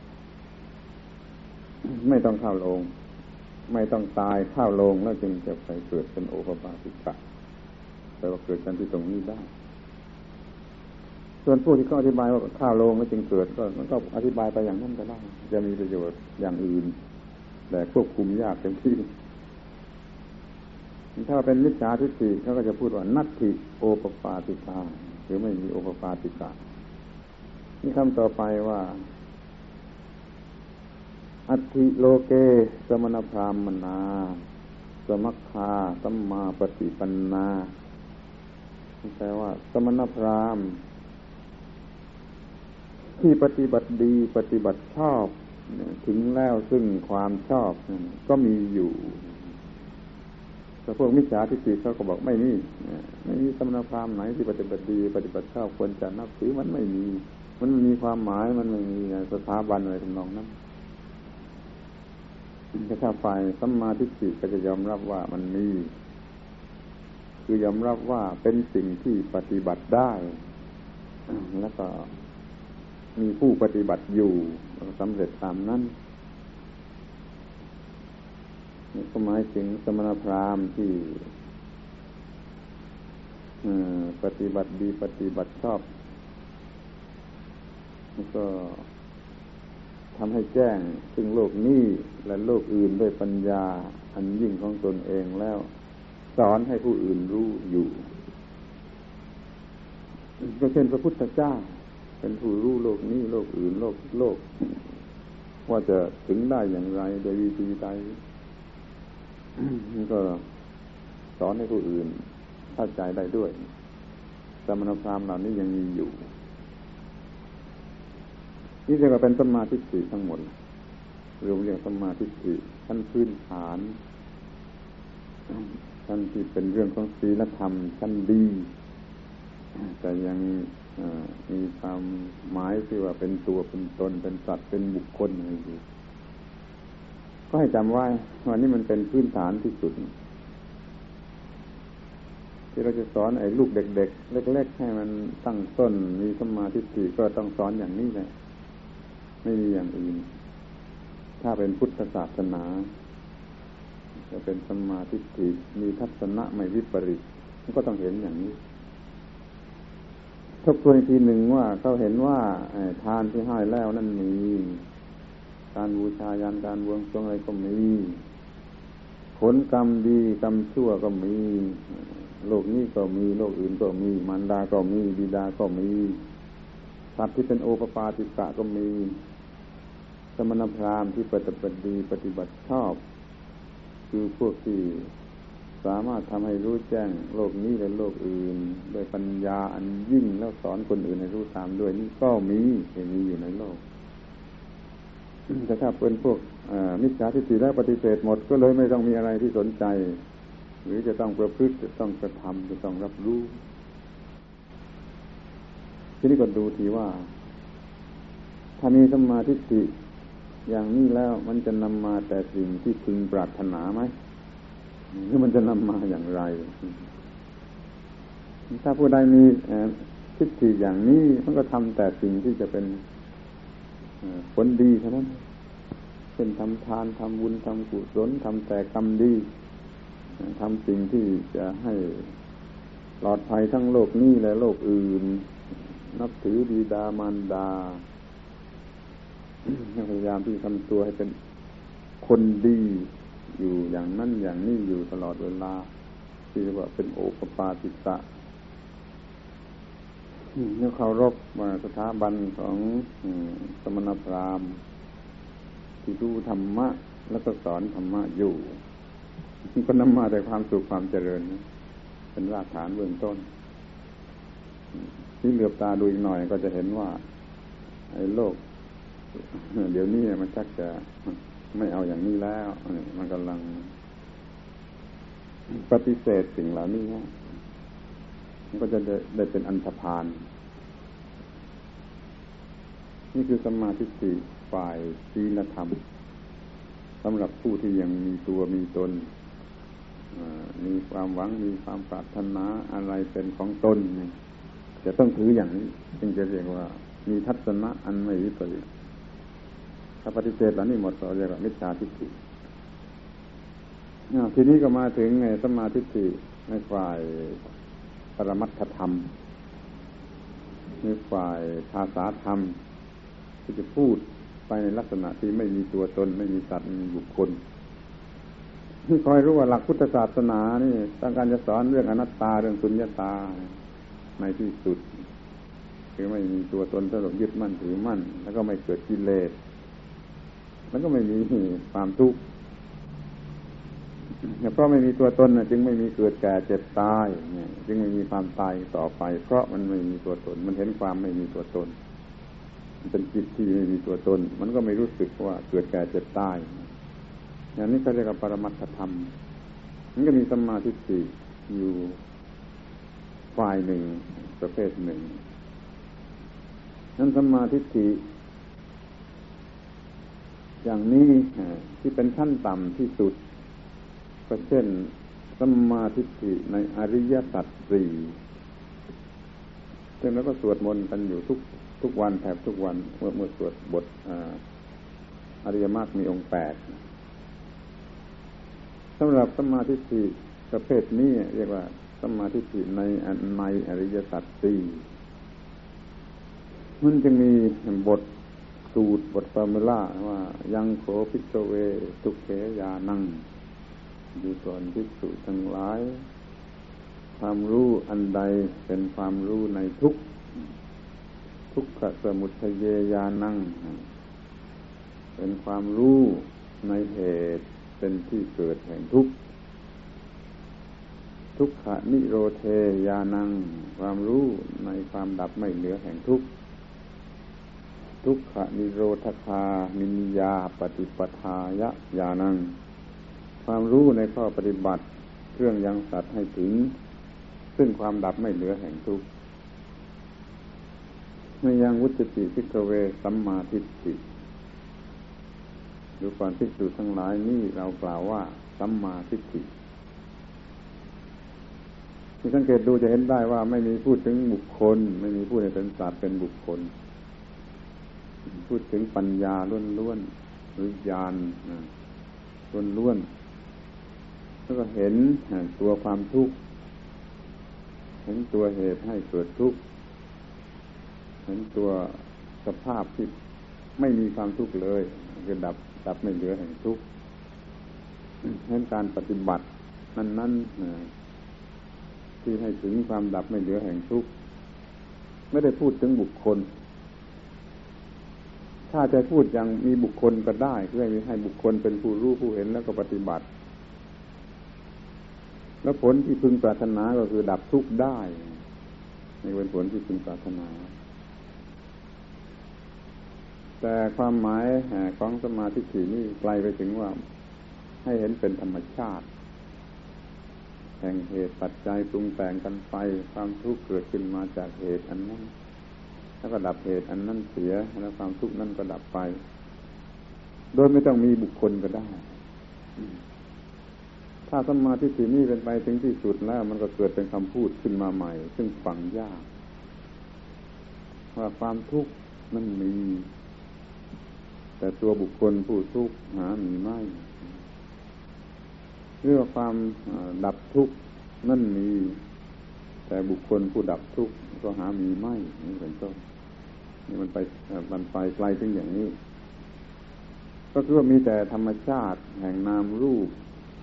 ไม่ต้องเข้าโรงไม่ต้องตายเข้าโรงแล้วจึงจะไปเกิดเป็นโอปปาติกะแต่ว่าเกิดกันที่ตรงนี้ได้ส่วนผู้ที่เขาอธิบายว่าข้าวโลงแล้วจึงเกิดก็มันก็อธิบายไปอย่างนั้นก็ได้จะมีประโยชน์อย่างอื่นแต่ควบคุมยากเต็มที่ถ้าเป็นมิจฉาทิฏฐิเขาก็จะพูดว่านัตถิโอปปาติกาหรือไม่มีโอปปาติกานี่คำต่อไปว่าอัตถิโลเกสมณพราหมนาสมัคคาสัมมาปฏิปันนาแปลว่าสมณพราหมณ์ที่ปฏิบัติดีปฏิบัติชอบถึงแล้วซึ่งความชอบก็มีอยู่แต่พวกมิจฉาทิฏฐิเขาก็บอกไม่มีสมณพราหมณ์ไหนที่ปฏิบัติดีปฏิบัติชอบควรจะนับถือมันไม่มีความหมายมันไม่มีสถาบันอะไรทำนองนั้นแต่ถ้าฝ่ายสัมมาทิฏฐิก็จะยอมรับว่ามันมีคือยอมรับว่าเป็นสิ่งที่ปฏิบัติได้แล้วก็มีผู้ปฏิบัติอยู่สำเร็จตามนั้นนี่ก็หมายถึงสมณพราหมณ์ที่ปฏิบัติดีปฏิบัติชอบแล้วก็ทำให้แจ้งซึ่งโลกนี้และโลกอื่นด้วยปัญญาอันยิ่งของตนเองแล้วสอนให้ผู้อื่นรู้อยู่ก็เช่นพระพุทธเจ้าเป็นผู้รู้โลกนี้โลกอื่นโลกว่าจะถึงได้อย่างไรโดยวิธีใดก็สอนให้ผู้อื่นเข้าใจได้ด้วยสมณพราหมณ์เหล่านี้ยังมีอยู่นี่จะเป็นสัมมาทิฏฐิทั้งหมดรวมเรียกสัมมาทิฏฐิขั้นพื้นฐานขั้นที่เป็นเรื่องของศีลธรรมชั้นดีแต่ยังมีความหมายที่ว่าเป็นตัวเป็นตนเป็นสัตว์เป็นบุคคลอะไรอยู่ก็ให้จำไว้ว่านี่มันเป็นพื้นฐานที่สุดที่เราจะสอนไอ้ลูกเด็กๆเล็กๆให้มันตั้งต้นมีสัมมาทิฏฐิก็ต้องสอนอย่างนี้แหละไม่มีอย่างอื่นถ้าเป็นพุทธศาสนาจะเป็นสัมมาทิฏฐิมีทัศนะไม่วิปริตมันก็ต้องเห็นอย่างนี้ทบทวนอีกทีหนึ่งว่าเขาเห็นว่าทานที่ให้แล้วนั่นมีการบูชายันการบวงสรวงอะไรก็มีผลกรรมดีกรรมชั่วก็มีโลกนี้ก็มีโลกอื่นก็มีมารดาก็มีบิดาก็มีสัตว์ที่เป็นโอปปาติกะก็มีสมณพราหมณ์ที่ปฏิบัติดีปฏิบัติชอบคือพวกที่สามารถทำให้รู้แจ้งโลกนี้และโลกอื่นโดยปัญญาอันยิ่งแล้วสอนคนอื่นให้รู้ตามด้วยนี่ก็มีอยู่ในโลกแต่ถ้าเป็นพวกมิจฉาทิฏฐิแล้วปฏิเสธหมดก็เลยไม่ต้องมีอะไรที่สนใจหรือจะต้องประพฤติจะต้องกระทำจะต้องรับรู้ทีนี้ก็ดูทีว่าถ้ามีสัมมาทิฏฐิอย่างนี้แล้วมันจะนำมาแต่สิ่งที่พึงปรารถนาไหมหรือมันจะนำมาอย่างไรถ้าผู้ใดมีทิฏฐิอย่างนี้มันก็ทำแต่สิ่งที่จะเป็นผลดีเท่านั้นเช่นทำทานทำบุญทำกุศลทำแต่กรรมดีทำสิ่งที่จะให้ปลอดภัยทั้งโลกนี้และโลกอื่นนับถือบิดามารดาพยายามที่ทำตัวให้เป็นคนดีอยู่อย่างนั้นอย่างนี้อยู่ตลอดเวลาที่เรียกว่าเป็นโอปปาติกะเนี่ยเคารพสถาบันของสมณพราหมณ์ที่รู้ธรรมะแล้วก็สอนธรรมะอยู่ก็นำมาแต่ความสุขความเจริญเป็นรากฐานเบื้องต้นที่เหลือบตาดูอีกหน่อยก็จะเห็นว่าไอ้โลกเดี๋ยวนี้มันชักจะไม่เอาอย่างนี้แล้วมันกำลังปฏิเสธสิ่งเหล่านี้มันก็จะได้เป็นอันธพาลนี่คือสัมมาทิฏฐิฝ่ายศีลธรรมสำหรับผู้ที่ยังมีตัวมีตนมีความหวังมีความปรารถนาอะไรเป็นของตนจะต้องถืออย่างนี้จึงจะเรียกว่ามีทัศนะอันไม่วิปริตถ้าปฏิเสธแล้วนี่หมดเราเรียกว่ามิจฉาทิฏฐิทีนี้ก็มาถึงสัมมาทิฏฐิในฝ่ายปรมัตถธรรมในฝ่ายภาษาธรรมที่จะพูดไปในลักษณะที่ไม่มีตัวตนไม่มีสัตว์ไม่มีบุคคลที่คอยรู้ว่าหลักพุทธศาสนานี่ต้องการจะสอนเรื่องอนัตตาเรื่องสุญญตาในที่สุดคือไม่มีตัวตนสำหรับยึดมั่นถือมั่นแล้วก็ไม่เกิดกิเลสแล้วก็ไม่มีความทุกข์เพราะไม่มีตัวตนจึงไม่มีเกิดแก่เจ็บตายจึงไม่มีความตายต่อไปเพราะมันไม่มีตัวตนมันเห็นความไม่มีตัวตนมันเป็นจิตที่ไม่มีตัวตนมันก็ไม่รู้สึกว่าเกิดแก่เจ็บตายอย่างนี้ก็เรียกว่าปรมัตถธรรมมันก็มีสัมมาทิฏฐิอยู่ฝ่ายหนึ่งประเภทหนึ่งนั้นสัมมาทิฏฐิอย่างนี้ที่เป็นขั้นต่ำที่สุดก็เช่นสัมมาทิฏฐิในอริยสัจสี่ซึ่งแล้วก็สวดมนต์กันอยู่ทุกวันแทบทุกวันเมื่อสวดบทอริยมรรคมีองค์8สำหรับสัมมาทิฏฐิประเภทนี้เรียกว่าสัมมาทิฏฐิในอริยสัจสี่มันจะมีบทสูตรบทฟอร์มูล่าว่ายังโขภิกขเวทุกเขญาณังอยู่ก่อนภิกษุทั้งหลายความรู้อันใดเป็นความรู้ในทุกขสมุทัยญาณังเป็นความรู้ในเหตุเป็นที่เกิดแห่งทุกข์ทุกขนิโรเธญาณังความรู้ในความดับไม่เหลือแห่งทุกข์ทุกขนิโรธคามินยาปฏิปทายญาณังความรู้ในข้อปฏิบัติเครื่องยังสัตว์ให้ถึงซึ่งความดับไม่เหลือแห่งทุกข์ในยังวุจติภิกขเวสัมมาทิฏฐิดูก่อนภิกษุทั้งหลายนี่เรากล่าวว่าสัมมาทิฏฐิที่สังเกตดูจะเห็นได้ว่าไม่มีพูดถึงบุคคลไม่มีพูดในเป็นสัตว์เป็นบุคคลพูดถึงปัญญาล้วนๆหรือญาณล้วนๆแล้วก็เห็นตัวความทุกข์เห็นตัวเหตุให้เกิดทุกข์เห็นตัวสภาพที่ไม่มีความทุกข์เลยคือดับไม่เหลือแห่งทุกข์เห็นการปฏิบัตินั้นที่ให้ถึงความดับไม่เหลือแห่งทุกข์ไม่ได้พูดถึงบุคคลถ้าจะพูดอย่างมีบุคคลก็ได้เพื่อให้บุคคลเป็นผู้รู้ผู้เห็นแล้วก็ปฏิบัติแล้วผลที่พึงปรารถนาก็คือดับทุกข์ได้นี่เป็นผลที่พึงปรารถนาแต่ความหมายของสัมมาทิฏฐินี่ไกลไปถึงว่าให้เห็นเป็นธรรมชาติแห่งเหตุปัจจัยปรุงแต่งกันไปความทุกข์เกิดขึ้นมาจากเหตุอันนั้นแล้วก็ดับเหตุอันนั้นเสียแล้วความทุกข์นั้นก็ดับไปโดยไม่ต้องมีบุคคลก็ได้ถ้าสัมมาทิฏฐินี่เป็นไปถึงที่สุดแล้วมันก็เกิดเป็นคำพูดขึ้นมาใหม่ซึ่งฟังยากว่าความทุกข์นั้นมีแต่ตัวบุคคลผู้ทุกข์หามีไม่เรื่องความดับทุกข์นั่นมีแต่บุคคลผู้ดับทุกข์ก็หามีไม่นี่เป็นต้นนี่มันไปไกลถึงอย่างนี้ก็คือว่ามีแต่ธรรมชาติแห่งนามรูป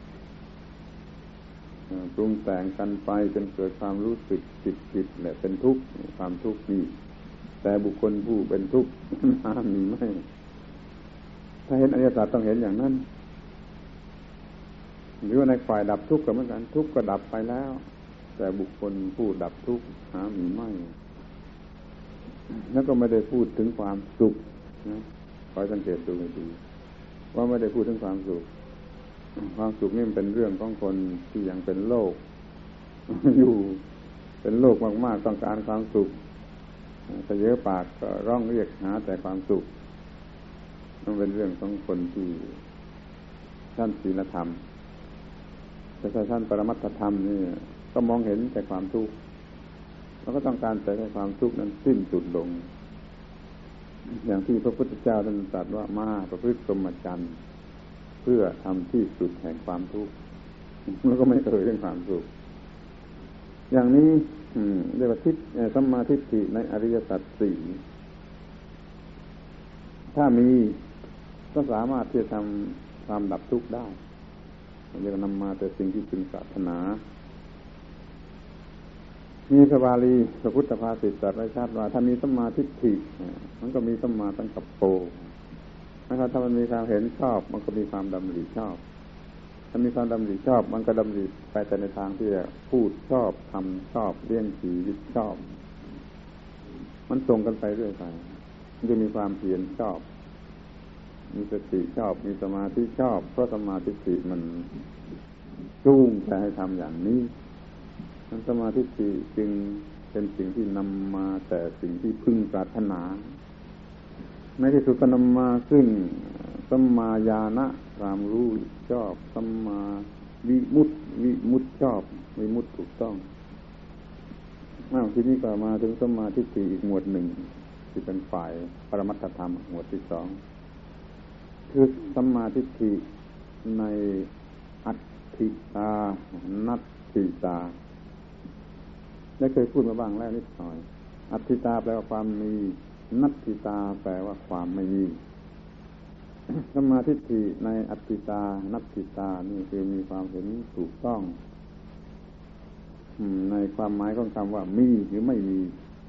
ปรุงแต่งกันไปจนเกิดความรู้สึกจิตแหละเป็นทุกข์ความทุกข์นี่แต่บุคคลผู้เป็นทุกข์หามีไม่ถ้าเห็นอริยสัจต้องเห็นอย่างนั้นหรือว่าในฝ่ายดับทุกข์ก็เหมือนกันทุกข์ก็ดับไปแล้วแต่บุคคลผู้ดับทุกข์หามีไม่แล้วก็ไม่ได้พูดถึงความสุขนะคอยสังเกตดูให้ดีว่าไม่ได้พูดถึงความสุขความสุขนี่มันเป็นเรื่องของคนที่ยังเป็นโลกอยู่เป็นโลกมากๆต้องการความสุขแต่เยอะปากก็ร้องเรียกหาแต่ความสุขมันเป็นเรื่องของคนที่ท่านศีลธรรมแต่ท่านปรมัตถธรรมนี่ก็มองเห็นแต่ความทุกข์แล้วก็ต้องการแต่ให้ความทุกข์นั้นสิ้นสุดลงอย่างที่พระพุทธเจ้าท่านตรัสว่ามาประพฤติพรหมจรรย์เพื่อทำที่สุดแห่งความทุกข์แล้วก็ไม่เคยเรื่องความสุขอย่างนี้เรียกว่าสัมมาทิฏฐิในอริยสัจสี่ถ้ามีก็สามารถที่จะทำความดับทุกข์ได้เรียกนำมาแต่สิ่งที่พึงปรารถนามีพระบาลีพระพุทธภาษิตตรัสไว้ชัดว่าถ้ามีสัมมาทิฏฐิมันก็มีสัมมาสังกัปโปนะครับถ้ามันมีความเห็นชอบมันก็มีความดำริชอบถ้ามีความดำริชอบมันก็ดำริไปแต่ในทางที่จะพูดชอบทำชอบเลี้ยงชีวิตชอบมันส่งกันไปเรื่อยไปมันจะมีความเพียรชอบมีสติชอบมีสมาธิชอบเพราะสมาธิมันจูงใจให้ทำอย่างนี้นั้นสมาธิจึงเป็นสิ่งที่นำมาแต่สิ่งที่พึงปรารถนาในที่สุดก็นำมาซึ่งสัมมาญาณะความรู้ชอบสัมมาวิมุตติชอบวิมุตติถูกต้องทีนี้ก็มาถึงสัมมาทิฏฐิอีกหมวดหนึ่งที่เป็นฝ่ายปรมัตถธรรมหมวดที่สองคือสัมมาทิฏฐิในอัตถิตานัตถิตาได้เคยพูดมาบ้างแล้วนิดหน่อยอัตถิตาแปลว่าความมีนัตถิตาแปลว่าความไม่มีสัมมาทิฏฐิในอัตถิตานัตถิตานี่คือมีความเห็นถูกต้องในความหมายของคำว่ามีหรือไม่มี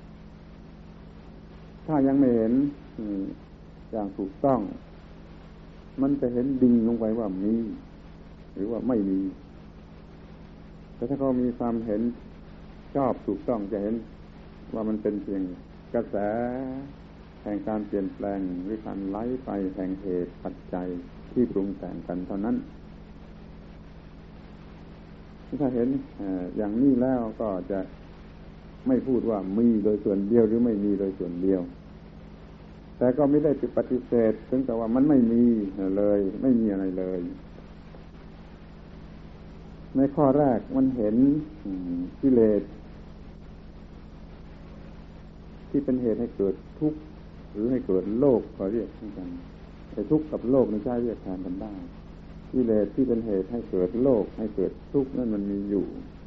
ถ้ายังไม่เห็นอย่างถูกต้องมันจะเห็นดิ่งลงไปว่ามีหรือว่าไม่มีแต่ถ้าเขามีความเห็นชอบถูกต้องจะเห็นว่ามันเป็นเพียงกระแสแห่งการเปลี่ยนแปลงหรือการไหลไปแห่งเหตุปัจจัยที่ปรุงแต่งกันเท่านั้นถ้าเห็นอย่างนี้แล้วก็จะไม่พูดว่ามีโดยส่วนเดียวหรือไม่มีโดยส่วนเดียวแต่ก็ไม่ได้ปฏิเสธถึงแต่ว่ามันไม่มีเลยไม่มีอะไรเลยในข้อแรกมันเห็นกิเลสที่เป็นเหตุให้เกิดทุกข์หรือให้เกิดโลภก็เรียกเหมือนกันแต่ทุกข์กับโลภนี่ใช้เรียกแทนกันได้กิเลสที่เป็นเหตุให้เกิดโลภให้เกิดทุกข์นั่นมันมีอยู่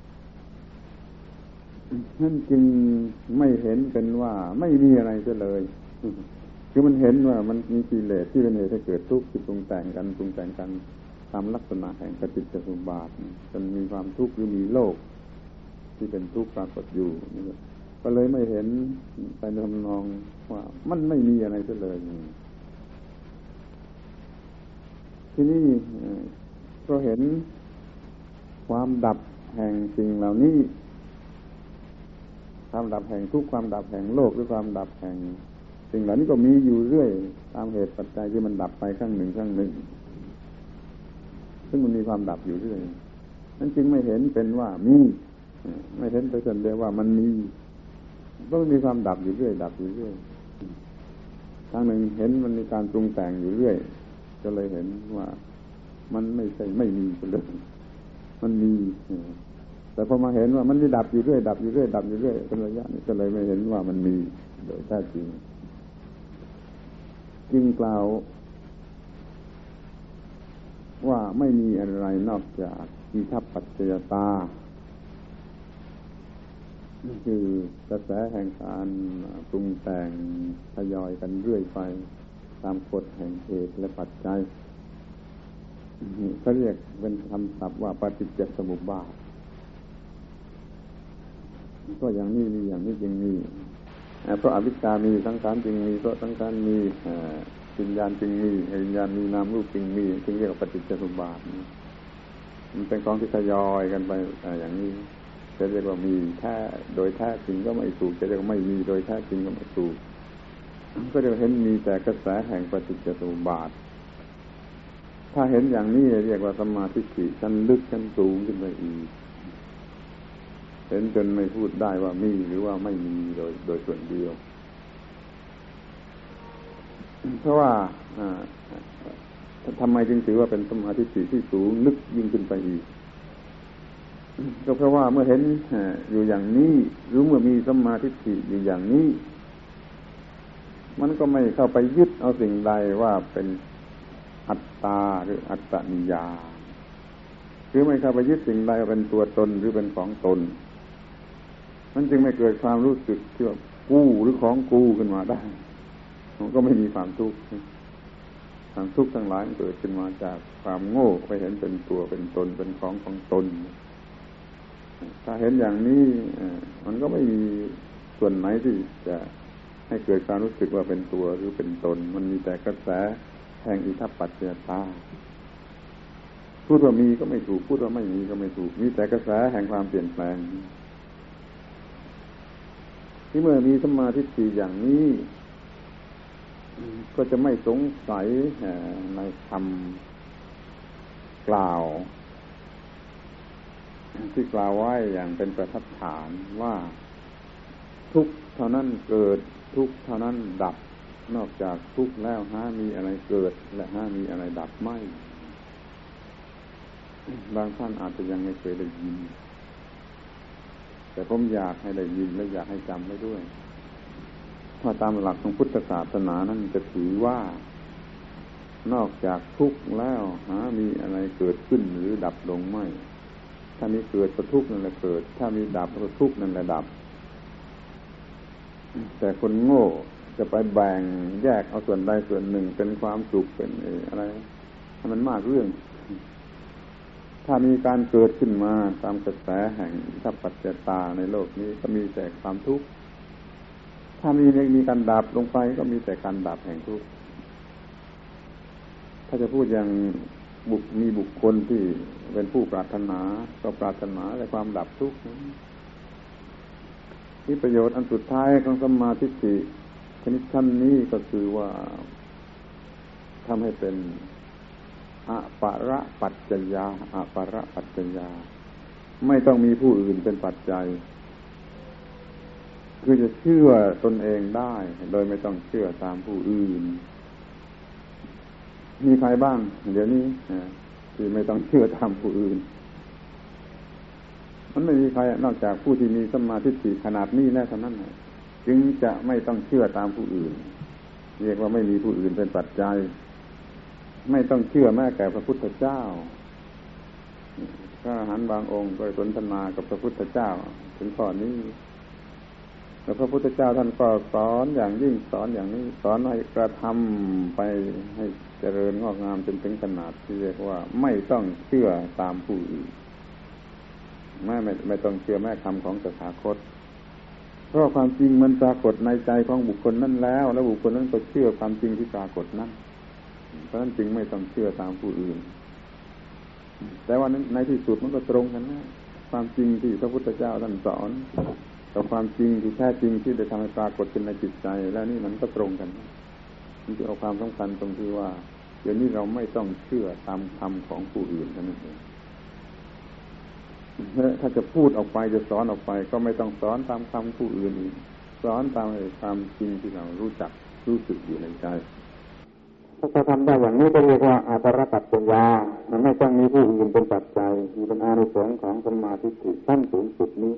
นั่นจึงไม่เห็นเป็นว่าไม่มีอะไรเลยคือมันเห็นว่ามันมีกิเลสที่เป็นเหตุให้เกิดทุกข์ที่ปรุงแต่งกันตามลักษณะแห่งปฏิจจสมุปบาทจนมีความทุกข์หรือมีโลกที่เป็นทุกข์ปรากฏอยู่ก็เลยไม่เห็นไปในทำนองว่ามันไม่มีอะไรเลยทีนี้ก็เห็นความดับแห่งสิ่งเหล่านี้ความดับแห่งทุกข์ความดับแห่งโลกหรือความดับแห่งสิ่งเหล่านี้ก็มีอยู่เรื่อยตามเหตุปัจจัยที่มันดับไปครั้งหนึ่งซึ่งมันมีความดับอยู่เรื่อยนั้นจึงไม่เห็นเป็นว่ามีไม่เห็นไปจนเดียวว่ามันมีก็มีความดับอยู่เรื่อยทางหนึ่งเห็นมันมีการปรุงแต่งอยู่เรื่อยก็เลยเห็นว่ามันไม่ใช่ไม่มีเลยมันมีแต่พอมาเห็นว่ามันมีดับอยู่เรื่อยเป็นระยะนี้ก็เลยไม่เห็นว่ามันมีโดยแท้จริงจึงกล่าวว่าไม่มีอะไรนอกจากอิทัปปัจจยตาคือกระแสแห่งการปรุงแต่งทยอยกันเรื่อยไปตามกฎแห่งเหตุและปัจจัยเขาเรียกเป็นคำศัพท์ว่าปฏิจจสมุปบาทก็อย่างนี้มีอย่างนี้จึงมีเพราะอวิชชามีสังขารจึงมีเพราะสังขารมีวิญญาณจึงมีวิญญาณมีนามรูปจึงมีจึงเรียกว่าปฏิจจสมุปบาทมันเป็นของที่ทยอยกันไปอย่างนี้จะเรียกว่ามีแท้โดยแท้จริงก็ไม่ถูกจะเรียกว่าไม่มีโดยแท้จริงก็ไม่ถูกก็จะเห็นมีแต่กระแสแห่งปฏิจจสมุปบาทถ้าเห็นอย่างนี้เรียกว่าสัมมาทิฏฐิชั้นลึกชั้นสูงขึ้นไปอีกเห็นจนไม่พูดได้ว่ามีหรือว่าไม่มีโดยส่วนเดียวเพราะว่าทำไมจึงถือว่าเป็นสัมมาทิฏฐิที่สูงลึกยิ่งขึ้นไปอีกก็เพราะว่าเมื่อเห็นอยู่อย่างนี้หรือเมื่อมีสัมมาทิฏฐิอยู่อย่างนี้มันก็ไม่เข้าไปยึดเอาสิ่งใดว่าเป็นอัตตาหรืออัตตนิยามหรือไม่เข้าไปยึดสิ่งใดว่าเป็นตัวตนหรือเป็นของตนมันจึงไม่เกิดความรู้สึกที่ว่ากูหรือของกูขึ้นมาได้มันก็ไม่มีความทุกข์ความทุกข์ทั้งหลายเกิดขึ้นมาจากความโง่ไปเห็นเป็นตัวเป็นตนเป็นของตนถ้าเห็นอย่างนี้มันก็ไม่มีส่วนไหนที่จะให้เกิดความรู้สึกว่าเป็นตัวหรือเป็นตนมันมีแต่กระแสแห่งอิทัปปัจจยตาพูดว่ามีก็ไม่ถูกพูดว่าไม่มีก็ไม่ถูกมีแต่กระแสแห่งความเปลี่ยนแปลงที่เมื่อมีสัมมาทิฏฐิอย่างนี้ก็จะไม่สงสัยในคำกล่าวที่กล่าวไว้อย่างเป็นประทัดฐานว่าทุกข์เท่านั้นเกิดทุกข์เท่านั้นดับนอกจากทุกข์แล้วหามีอะไรเกิดและหามีอะไรดับไม่บางท่านอาจจะยังไม่เคยได้ยินแต่ผมอยากให้ได้ยินและอยากให้จำไว้ด้วยว่าตามหลักของพุทธศาสนานั้นจะถือว่านอกจากทุกข์แล้วหามีอะไรเกิดขึ้นหรือดับลงไม่ถ้ามีเกิดก็ทุกข์นั่นแหละเกิดถ้ามีดับก็ทุกข์นั่นแหละดับแต่คนโง่จะไปแบ่งแยกเอาส่วนใดส่วนหนึ่งเป็นความสุขเป็นอะไรให้มันมากเรื่องถ้ามีการเกิดขึ้นมาตามกระแสแห่งอิทัปปัจจยตาในโลกนี้ก็มีแต่ความทุกข์ถ้ามีการดับลงไปก็มีแต่การดับแห่งทุกข์ถ้าจะพูดอย่างมีบุคคลที่เป็นผู้ปรารถนาก็ปรารถนาแต่ความดับทุกข์ที่ประโยชน์อันสุดท้ายของสัมมาทิฏฐิชนิดชั้นนี้ก็คือว่าทำให้เป็นอปาระปัจจยาอปาระปัจจยาไม่ต้องมีผู้อื่นเป็นปัจจัยคือจะเชื่อตนเองได้โดยไม่ต้องเชื่อตามผู้อื่นมีใครบ้างเดี๋ยวนี้ที่ไม่ต้องเชื่อตามผู้อื่นมันไม่มีใครนอกจากผู้ที่มีสัมมาทิฏฐิขนาดนี้แน่เท่านั้นจึงจะไม่ต้องเชื่อตามผู้อื่นเรียกว่าไม่มีผู้อื่นเป็นปัจจัยไม่ต้องเชื่อแม้แต่พระพุทธเจ้าพระอรหันต์บางองค์ก็สนทนากับพระพุทธเจ้าถึงข้อนี้แล้วพระพุทธเจ้าท่านก็สอนอย่างยิ่งสอนอย่างนี้สอนให้กระทำไปให้เจริญงอกงามจนถึงขนาดที่เรียกว่าไม่ต้องเชื่อตามผู้อื่นไม่ต้องเชื่อแม่คำของตถาคตเพราะความจริงมันปรากฏในใจของบุคคลนั้นแล้วบุคคลนั้นก็เชื่อความจริงที่ปรากฏนั้นเพราะฉะนั้นจึงไม่ต้องเชื่อตามผู้อื่นแต่ว่าในที่สุดมันก็ตรงกันนะความจริงที่พระพุทธเจ้าท่านสอนกับความจริงที่แท้จริงที่ได้ทำให้ปรากฏขึ้นในจิตใจแล้วนี่มันก็ตรงกันมันจะเอาความสำคัญตรงที่ว่าเดี๋ยวนี้เราไม่ต้องเชื่อตามคำของผู้อื่นนั่นเองถ้าจะพูดออกไปจะสอนออกไปก็ไม่ต้องสอนตามคำผู้อื่นสอนตามความจริงที่เรารู้จักรู้สึกอยู่ในใจถ้าทำได้อย่างนี้ก็เรียกว่าอปาระปัจจยามันไม่ต้องมีผู้อื่นเป็นปัจจัยมีเป็นอานิสงส์ของสัมมาทิฏฐิขั้นสูงสุดนี้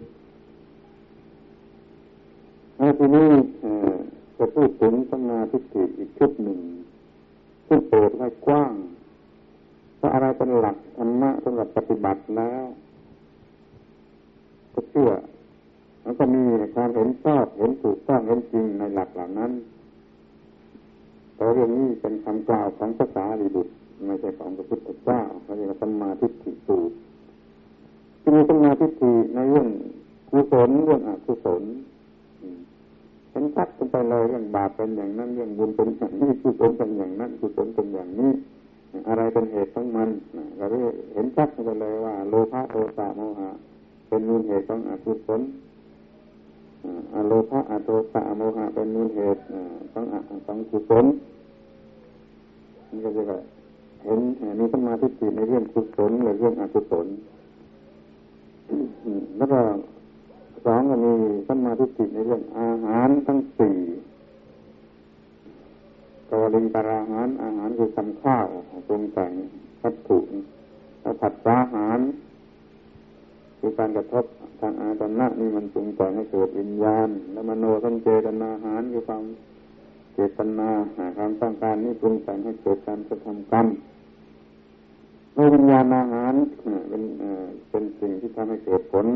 ทีนี้จะพูดถึงสัมมาทิฏฐิอีกชุดหนึ่งซึ่งเปิดไว้กว้างสถ้าอะไรเป็นหลักธรรมะสำหรับปฏิบัติแล้วก็เชื่อแล้วก็มีความเห็นชอบเห็นถูกต้องเห็นจริงในหลักเหล่านั้นแต่เรื่องนี้เป็นคำกล่าวของพระสารีบุตรไม่ใช่ของพระพุทธเจ้าเขาเรียกว่าสัมมาทิฏฐิสูตรที่มีสัมมาทิฏฐิในเรื่องกุศลเรื่องอกุศลเห็นชัดกันไปเลยเรื่องบาปเป็นอย่างนั้นเรื่องบุญเป็นอย่างนี้กุศลเป็นอย่างนั้นกุศลเป็นอย่างนี้อะไรเป็นเหตุของมันเราเห็นชัดกันไปเลยว่าโลภะโทสะโมหะเป็นมูลเหตุของอกุศลอโลภะอโทสะโมหะเป็นมูลเหตุของกุศลนี่ก็จะเห็นมีสัมมาทิฏฐิในเรื่องกุศลหรือเรื่องอกุศลแล้วก็สองก็มีสัมมาทิฏฐิในเรื่องอาหารทั้งสี่กวลิงกราหารอาหารคือทำข้าวปรุงแต่งวัตถุแล้วผัสสะอาหารคือการกระทบทางอาตนะนี่มันปรุงแต่งให้เกิดวิญญาณแล้วมโนสัญเจตนาอาหารคือความเจตนาความต้องการนี่ปรุงแต่งให้เกิดการกระทำกรรมวิญญาณอาหารเป็นสิ่งที่ทำให้เกิดผล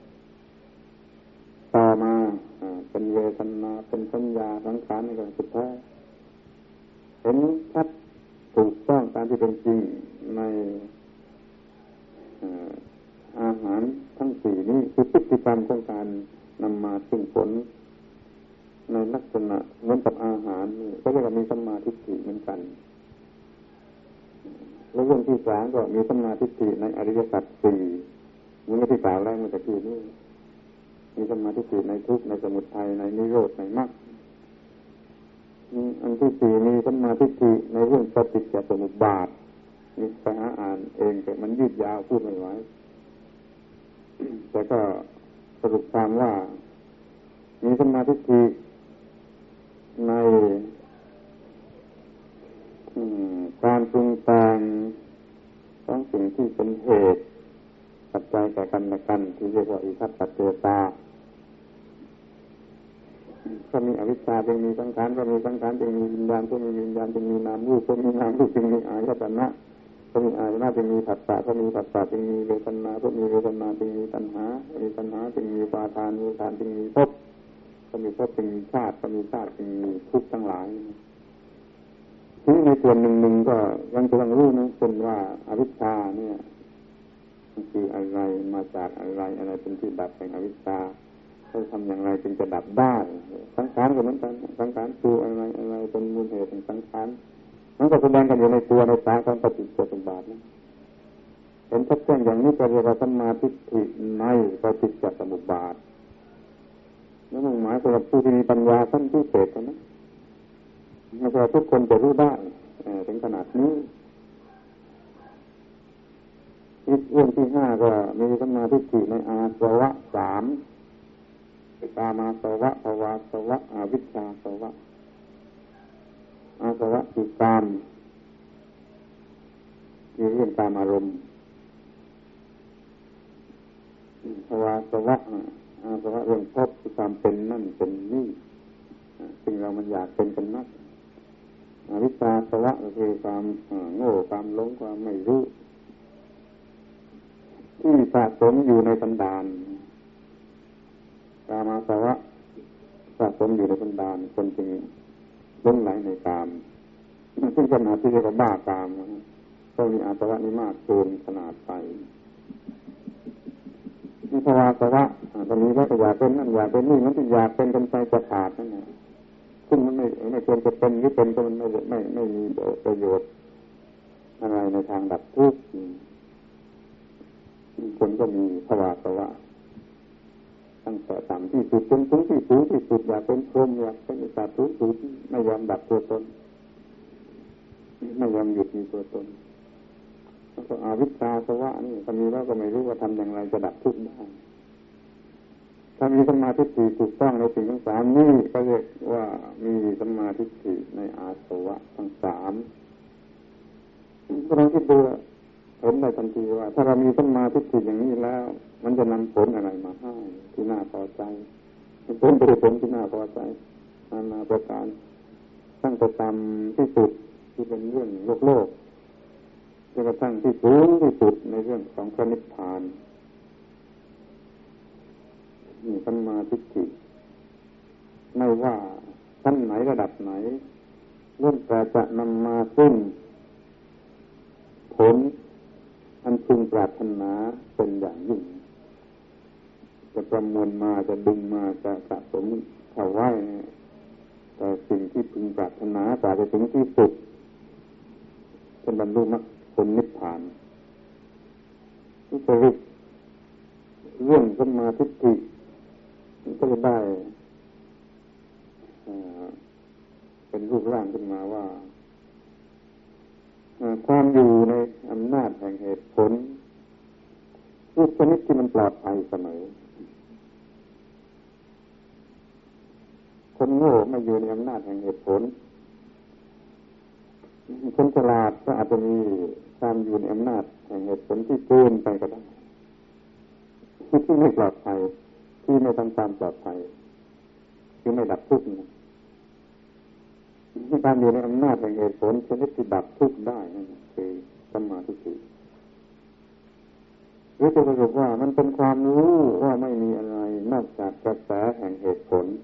ต่อมาเป็นเวทนาเป็นสัญญาสังขารในการสุดท้ายเห็นชัดถูกต้องตามที่เป็นจริงในอาหารทั้งสี่นี้คือพฤติกรรมของการนำมาซึ่งผลในลักษณะเหมือนกับอาหารก็เรียกว่ามีสัมมาทิฏฐิเหมือนกันแล้วเรื่องที่สามก็มีสัมมาทิฏฐิในอริยสัจสี่มันไม่ที่กล่าวแล้วเมื่อกี้นี้มีสัมมาทิฏฐิในทุกข์ในสมุทัยในนิโรธในมรรคอันที่สี่มีสัมมาทิฏฐิในเรื่องปฏิจจสมุปบาทนี่ไปหาอ่านเองแต่มันยืดยาวพูดไม่ไหวแต่ก็สรุปความว่ามีสัมมาทิฏฐิในการปรุงแต่งของสิ่งที่เป็นเหตุปัจจัยแก่กันและกันที่เรียกว่าอิทัปปัจเจตาก็มีอวิชชาจึงมีสังขารก็มีสังขารจึงมีวิญญาณก็มีวิญญาณจึงมีนามรูปก็มีนามรูปจึงมีอายตนะก็มีอายตนะจึงมีผัสสะก็มีผัสสะจึงมีเวทนาก็มีเวทนาจึงมีตัณหามีตัณหาจึงมีอุปาทานมีอุปาทานจึงมีภพก็มีภพจึงมีชาติก็มีชาติจึงมีทุกข์ทั้งหลายที่ในส่วนหนึ่งก็ยังจะต้องรู้นะเป็นว่าอวิชชาเนี่ยมันคืออะไรมาจากอะไรอะไรเป็นที่ดับแห่งอวิชชาจะทำอย่างไรจึงจะดับได้สังขารก็เหมือนกันสังขารคืออะไรอะไรเป็นมูลเหตุแห่งสังขารมันก็แสดงกันอยู่ในตัวในสายของปฏิจจสมุปบาทนะเห็นชัดแจ้งอย่างนี้ก็เรียกว่าสัมมาทิฏฐิในปฏิจจสมุปบาทนั่นหมายถึงผู้ที่มีปัญญาขั้นพิเศษนะไม่ใช่ทุกคนจะรู้ได้ถึงขนาดนี้เรื่องที่ห้าก็มีสัมมาทิฏฐิในอาสวะสามกามาสวะภวาสวะอวิชชาสวะอาสวะคือกามมีเรื่องกามอารมณ์ภวาสวะอาสวะเรื่องภพคือความเป็นนั่นเป็นนี่ซึ่งเรามันอยากเป็นกันนักอวิชชาสวะก็คือความโง่ความหลงความไม่รู้ที่สะสมอยู่ในสันดานกามาสวะสะสมอยู่ในสันดานคนจึงหลงไหลในกามซึ่งขนาดที่เรียกว่าบ้ากามก็มีอาสวะนี้มากเกินขนาดไปมีภวาสวะตอนนี้ก็อยากเป็นนั่นอยากเป็นนี่มันก็อยากเป็นจนใจจะขาดนั่นแหละซึ่งมันไม่ควรจะเป็นหรือเป็นก็มันไม่มีประโยชน์อะไรในทางดับทุกข์คนก็มีภวาสวะตั้งแต่ต่ำที่สุดจนสูงที่สูงที่สุดอยากเป็นพรหมอยากเป็นสัตว์สูงสุดไม่ยอมดับตัวตนไม่ยอมหยุดมีตัวตนแล้วก็อวิชชาสวะนี่ถ้ามีแล้วก็ไม่รู้ว่าทำอย่างไรจะดับทุกข์ได้ถ้ามีสัมมาทิฏฐิถูกต้องในสิ่งทั้งสามนี่ก็เรียกว่ามีสัมมาทิฏฐิในอาสวะทั้งสามเราคิดดูเห็นได้ทันทีว่าถ้าเรามีสัมมาทิฏฐิอย่างนี้แล้วมันจะนำผลอะไรมาให้ที่น่าพอใจผลเป็นผลที่น่าพอใจนานาประการตั้งแต่ตามที่สุดที่เป็นเรื่องโลกจนกระทั่งที่สูงที่สุดในเรื่องของพระนิพพานมีสัมมาทิฏฐิไม่ว่าชั้นไหนระดับไหนล้วนแต่จะนำมาซึ่งผลอันพึงปรารถนาเป็นอย่างยิ่งจะประมวลมาจะดึงมาจะสะสมเข้าไว้แต่สิ่งที่พึงปรารถนากว่าจะถึงที่สุดเป็นบรรลุมรรคผลนิพพานนี่สรุปเรื่องสัมมาทิฏฐิก็จะได้เป็นรูปร่างขึ้นมาว่าความอยู่ในอำนาจแห่งเหตุผลทุกชนิดที่มันปลอดภัยเสมอคนโง่ไม่อยู่ในอำนาจแห่งเหตุผลคนฉลาดก็อาจจะมีความอยู่ในอำนาจแห่งเหตุผลที่เกินไปก็ได้ที่ไม่ปลอดภัยที่ไม่ทำตามปลอดภัยคือไม่ดับทุกข์ที่การอยู่ในอำนาจแห่งเหตุผลชนิดที่ดับทุกข์ได้นั่นคือสัมมาทิฏฐิหรือจะสรุปว่ามันเป็นความรู้ว่าไม่มีอะไรนอกจากกระแสแห่งเหตุผล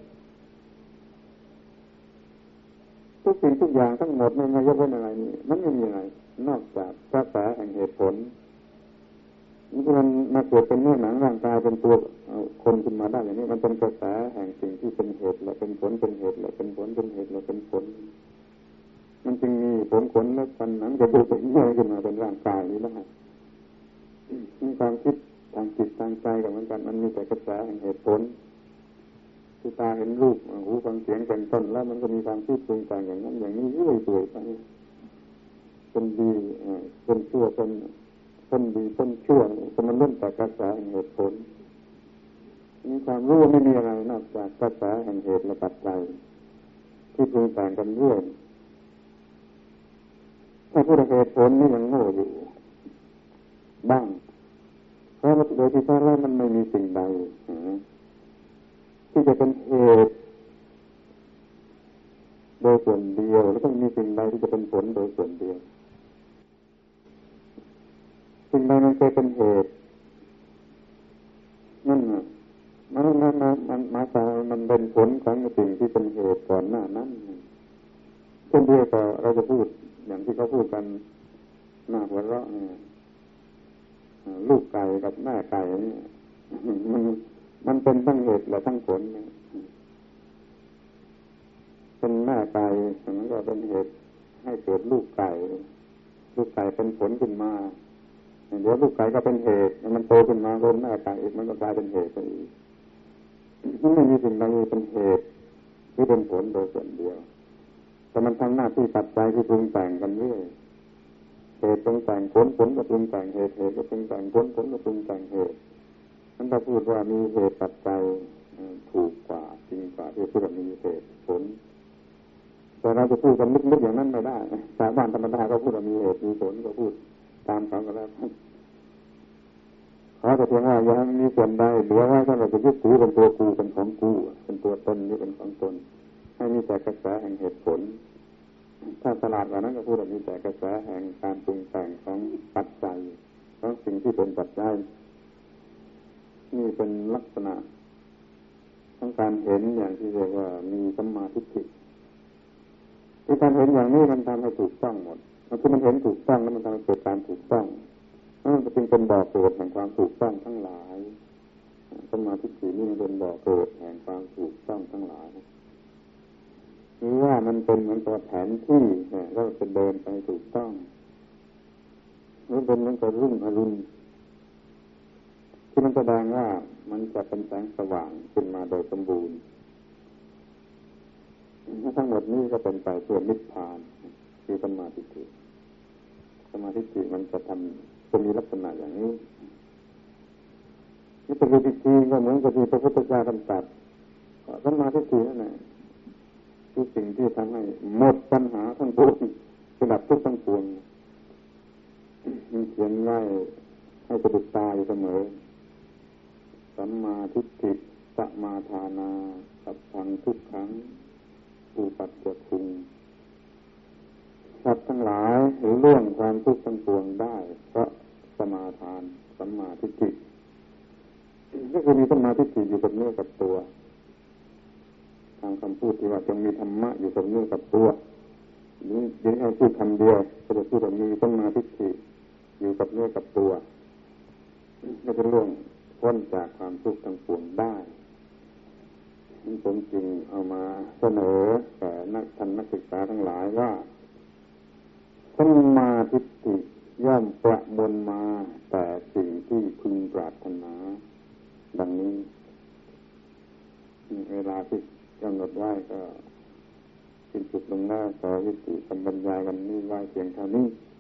ทุกสิ่งทุกอย่างทั้งหมดไม่ยกเว้นอะไรนี่มันไม่มีอะไรนอกจากกระแสแห่งเหตุผลมันมาเกิดเป็นเนื้อหนังร่างกายเป็นตัวคนขึ้นมาได้อย่างนี้มันเป็นกระแสแห่งสิ่งที่เป็นเหตุและเป็นผลเป็นเหตุและเป็นผลเป็นเหตุและเป็นผลมันจึงมีผมขนและฟันหนังกระดูกเป็นเนื้อขึ้นมาเป็นร่างกายนี้ได้มีความคิดทางจิตทางใจกับเหมือนกันมันมีแต่กระแสแห่งเหตุผลที่ตาเห็นรูปหูฟังเสียงเป็นต้นแล้วมันก็มีความคิดปรุงแต่งอย่างนั้นอย่างนี้เรื่อยเปื่อยไปคนดีคนชั่วคนดีคนชั่วมันล้วนแต่กระแสแห่งเหตุผลมีความรู้ไม่มีอะไรนอกจากกระแสแห่งเหตุและปัจจัยที่ปรุงแต่งกันเรื่อยถ้าพูดถึงเหตุผลนี่ยังโง่อยู่บ้างเพราะโดยที่แท้แล้วมันไม่มีสิ่งใดที่จะเป็นเหตุโดยส่วนเดียวแล้วต้องมีสิ่งใดที่จะเป็นผลโดยส่วนเดียวสิ่งใดมันเคยเป็นเหตุนั่นน่ะมันมาจากมันเป็นผลของสิ่งที่เป็นเหตุก่อนหน้านั้นเช่นเดียวกับเราจะพูดอย่างที่เขาพูดกันหน้าหัวเราะเนี่ยลูกไก่กับแม่ไก่เนี่ยมันเป็นทั้งเหตุและทั้งผลเนี่ยเป็นแม่ไก่มันก็เป็นเหตุให้เกิดลูกไก่เป็นผลขึ้นมาเดี๋ยวลูกไก่ก็เป็นเหตุมันโตขึ้นมาเป็นแม่ไก่อีกมันก็กลายเป็นเหตุไปอีกไม่มีสิ่งใดเป็นเหตุที่เป็นผลโดยส่วนเดียวแต่มันทำหน้าที่ปัจจัยที่ปรุงแต่งกันเรื่อยเหตุปรุงแต่งผลก็ปรุงแต่งเหตุก็ปรุงแต่งผลก็ปรุงแต่งเหตุนั่นถ้าพูดว่ามีเหตุปัจจัยถูกกว่าจริงกว่าที่พูดว่ามีเหตุผลแต่เราจะพูดกันลึกๆอย่างนั้นไม่ได้ชาวบ้านธรรมดาก็พูดว่ามีเหตุมีผลก็พูดตามเขาก็แล้วขอแต่เพียงว่ายังมีส่วนใดเหลือไว้ถ้าเราจะยึดถือเป็นตัวกูเป็นของกูเป็นตัวตนนี้เป็นของตนให้มีแต่กระแสแห่งเหตุผลถ้าตลาดกว่านั้นก็พูดว่ามีแต่กระแสแห่งการปรุงแต่งของปัจจัยของสิ่งที่เป็นปัจจัยนี่เป็นลักษณะของการเห็นอย่างที่เรียกว่ามีสัมมาทิฏฐิที่การเห็นอย่างนี้มันทำให้ถูกต้องหมดมันคือมันเห็นถูกต้องแล้วมันทำให้เกิดการถูกต้องนั่นจึงเป็นบ่อเกิดแห่งความถูกต้องทั้งหลายสัมมาทิฏฐินี่มันเป็นบ่อเกิดแห่งความถูกต้องทั้งหลายหรือว่ามันเป็นเหมือนตัวแผนที่เราจะเดินไปถูกต้องหรือเป็นเหมือนกับรุ่งอรุณที่มันแสดงว่ามันจะเป็นแสงสว่างขึ้นมาโดยสมบูรณ์ทั้งหมดนี้ก็เป็นไปเพื่อนิพพานคือสัมมาทิฏฐิมันจะมีลักษณะอย่างนี้นี่เป็นวิธีก็เหมือนกับที่พระพุทธเจ้าตรัสสัมมาทิฏฐินั่นแหละคือสิ่งที่ทำให้หมดปัญหาทั้งปวงสลับทุกทั้งปวงมันเขียนไว้ให้ประดุจตาอยู่เสมอสัมมาทิฏฐิสัมมาทานาสัพพังทุกขังอุปัฏจคุงสัตว์ทั้งหลายล่วงความทุกข์ทั้งปวงได้เพราะสมาทานสัมมาทิฏฐิก็คือมีสัมมาทิฏฐิอยู่กับเนื้อกับตัวทางคำพูดที่ว่าจงมีธรรมะอยู่กับเนื้อกับตัวนี่ยังให้พูดคำเดียวก็จะพูดว่ามีสัมมาทิฏฐิอยู่กับเนื้อกับตัวก็จะล่วงพ้นจากความทุกข์ทั้งปวงได้นี่ผมจึงเอามาเสนอแก่ท่านนักศึกษาทั้งหลายว่าสัมมาทิฏฐิย่อมประมวลมาแต่สิ่งที่พึงปรารถนาดังนี้เวลาที่กำหนดไว้ก็สิ้นสุดลงแล้วขอยุติคำบรรยายวันนี้ไว้เพียงเท่านี้